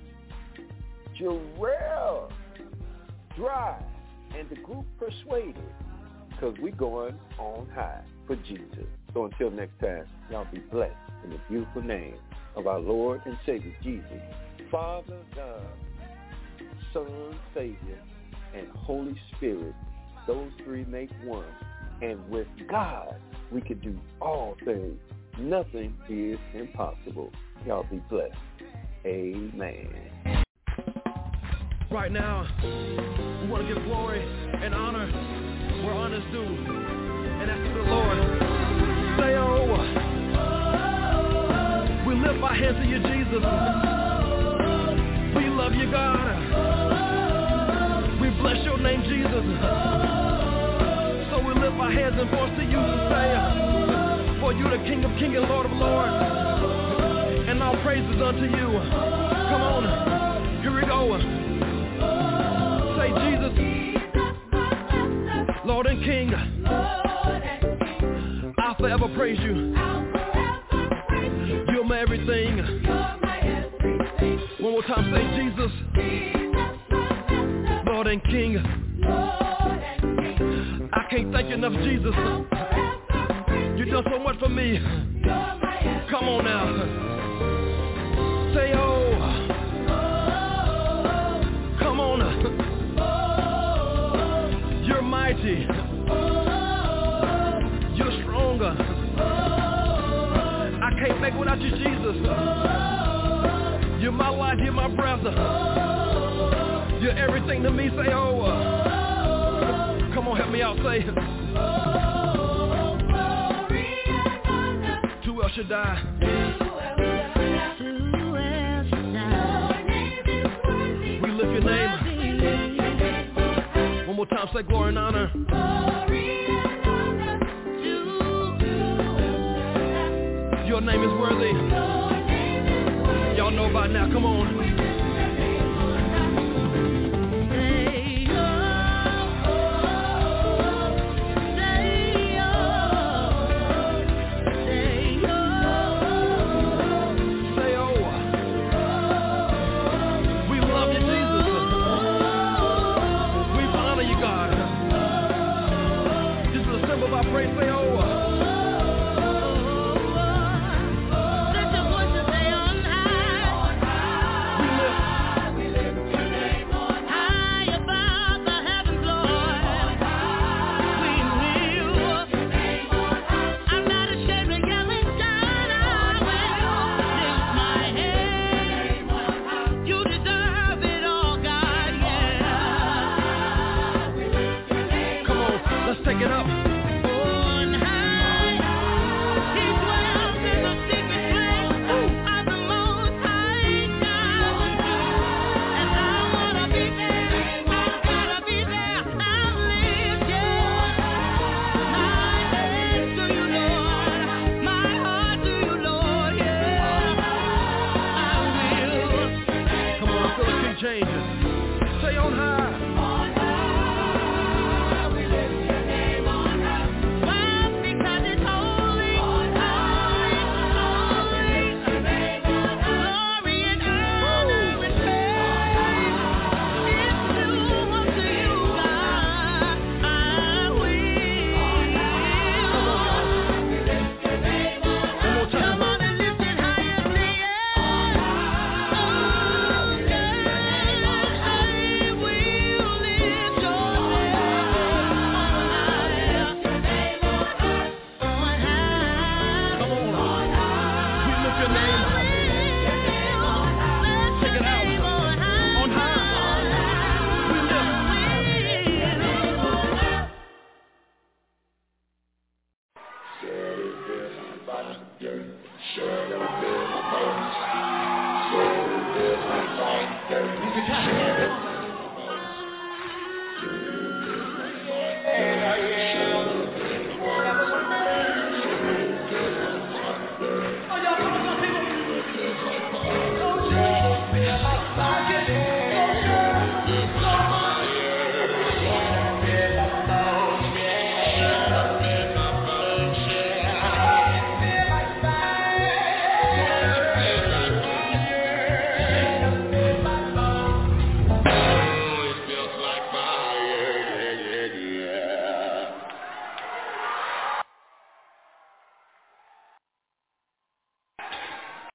Jarrell Dry and the group Persuaded, because we're going on high for Jesus. So until next time, y'all be blessed in the beautiful name of our Lord and Savior, Jesus, Father, God, Son, Savior, and Holy Spirit. Those three make one. And with God, we can do all things. Nothing is impossible. Y'all be blessed. Amen. Right now, we want to give glory and honor where honor's due. And that's to the Lord. Say, oh, we lift our hands to you, Jesus. We love you, God. We bless your name, Jesus. So we lift our hands and voice to you and say, for you the King of Kings and Lord of Lords. And all praises unto you. Come on, here we go. Say, Jesus, Lord and King, I'll forever praise you. You're my everything. One more time, say, Jesus, Lord and King. I can't thank you enough, Jesus. You've done so much for me. Come on now. Say, oh. Come on. You're mighty. You're stronger. I can't make without you, Jesus. You're my life. You're my breath. You're everything to me. Say, oh. Come on, help me out. Say, to El Shaddai. We lift your name. One more time, say glory and honor. Your name is worthy. Y'all know by now. Come on. Praise, say, oh. Let your voices stay on high. We lift your name on high above the heavens, Lord. We lift your name on high. I'm not ashamed of yelling down. I will lift my head. You deserve it all, God, yeah. We lift your name. Come on, let's take it up.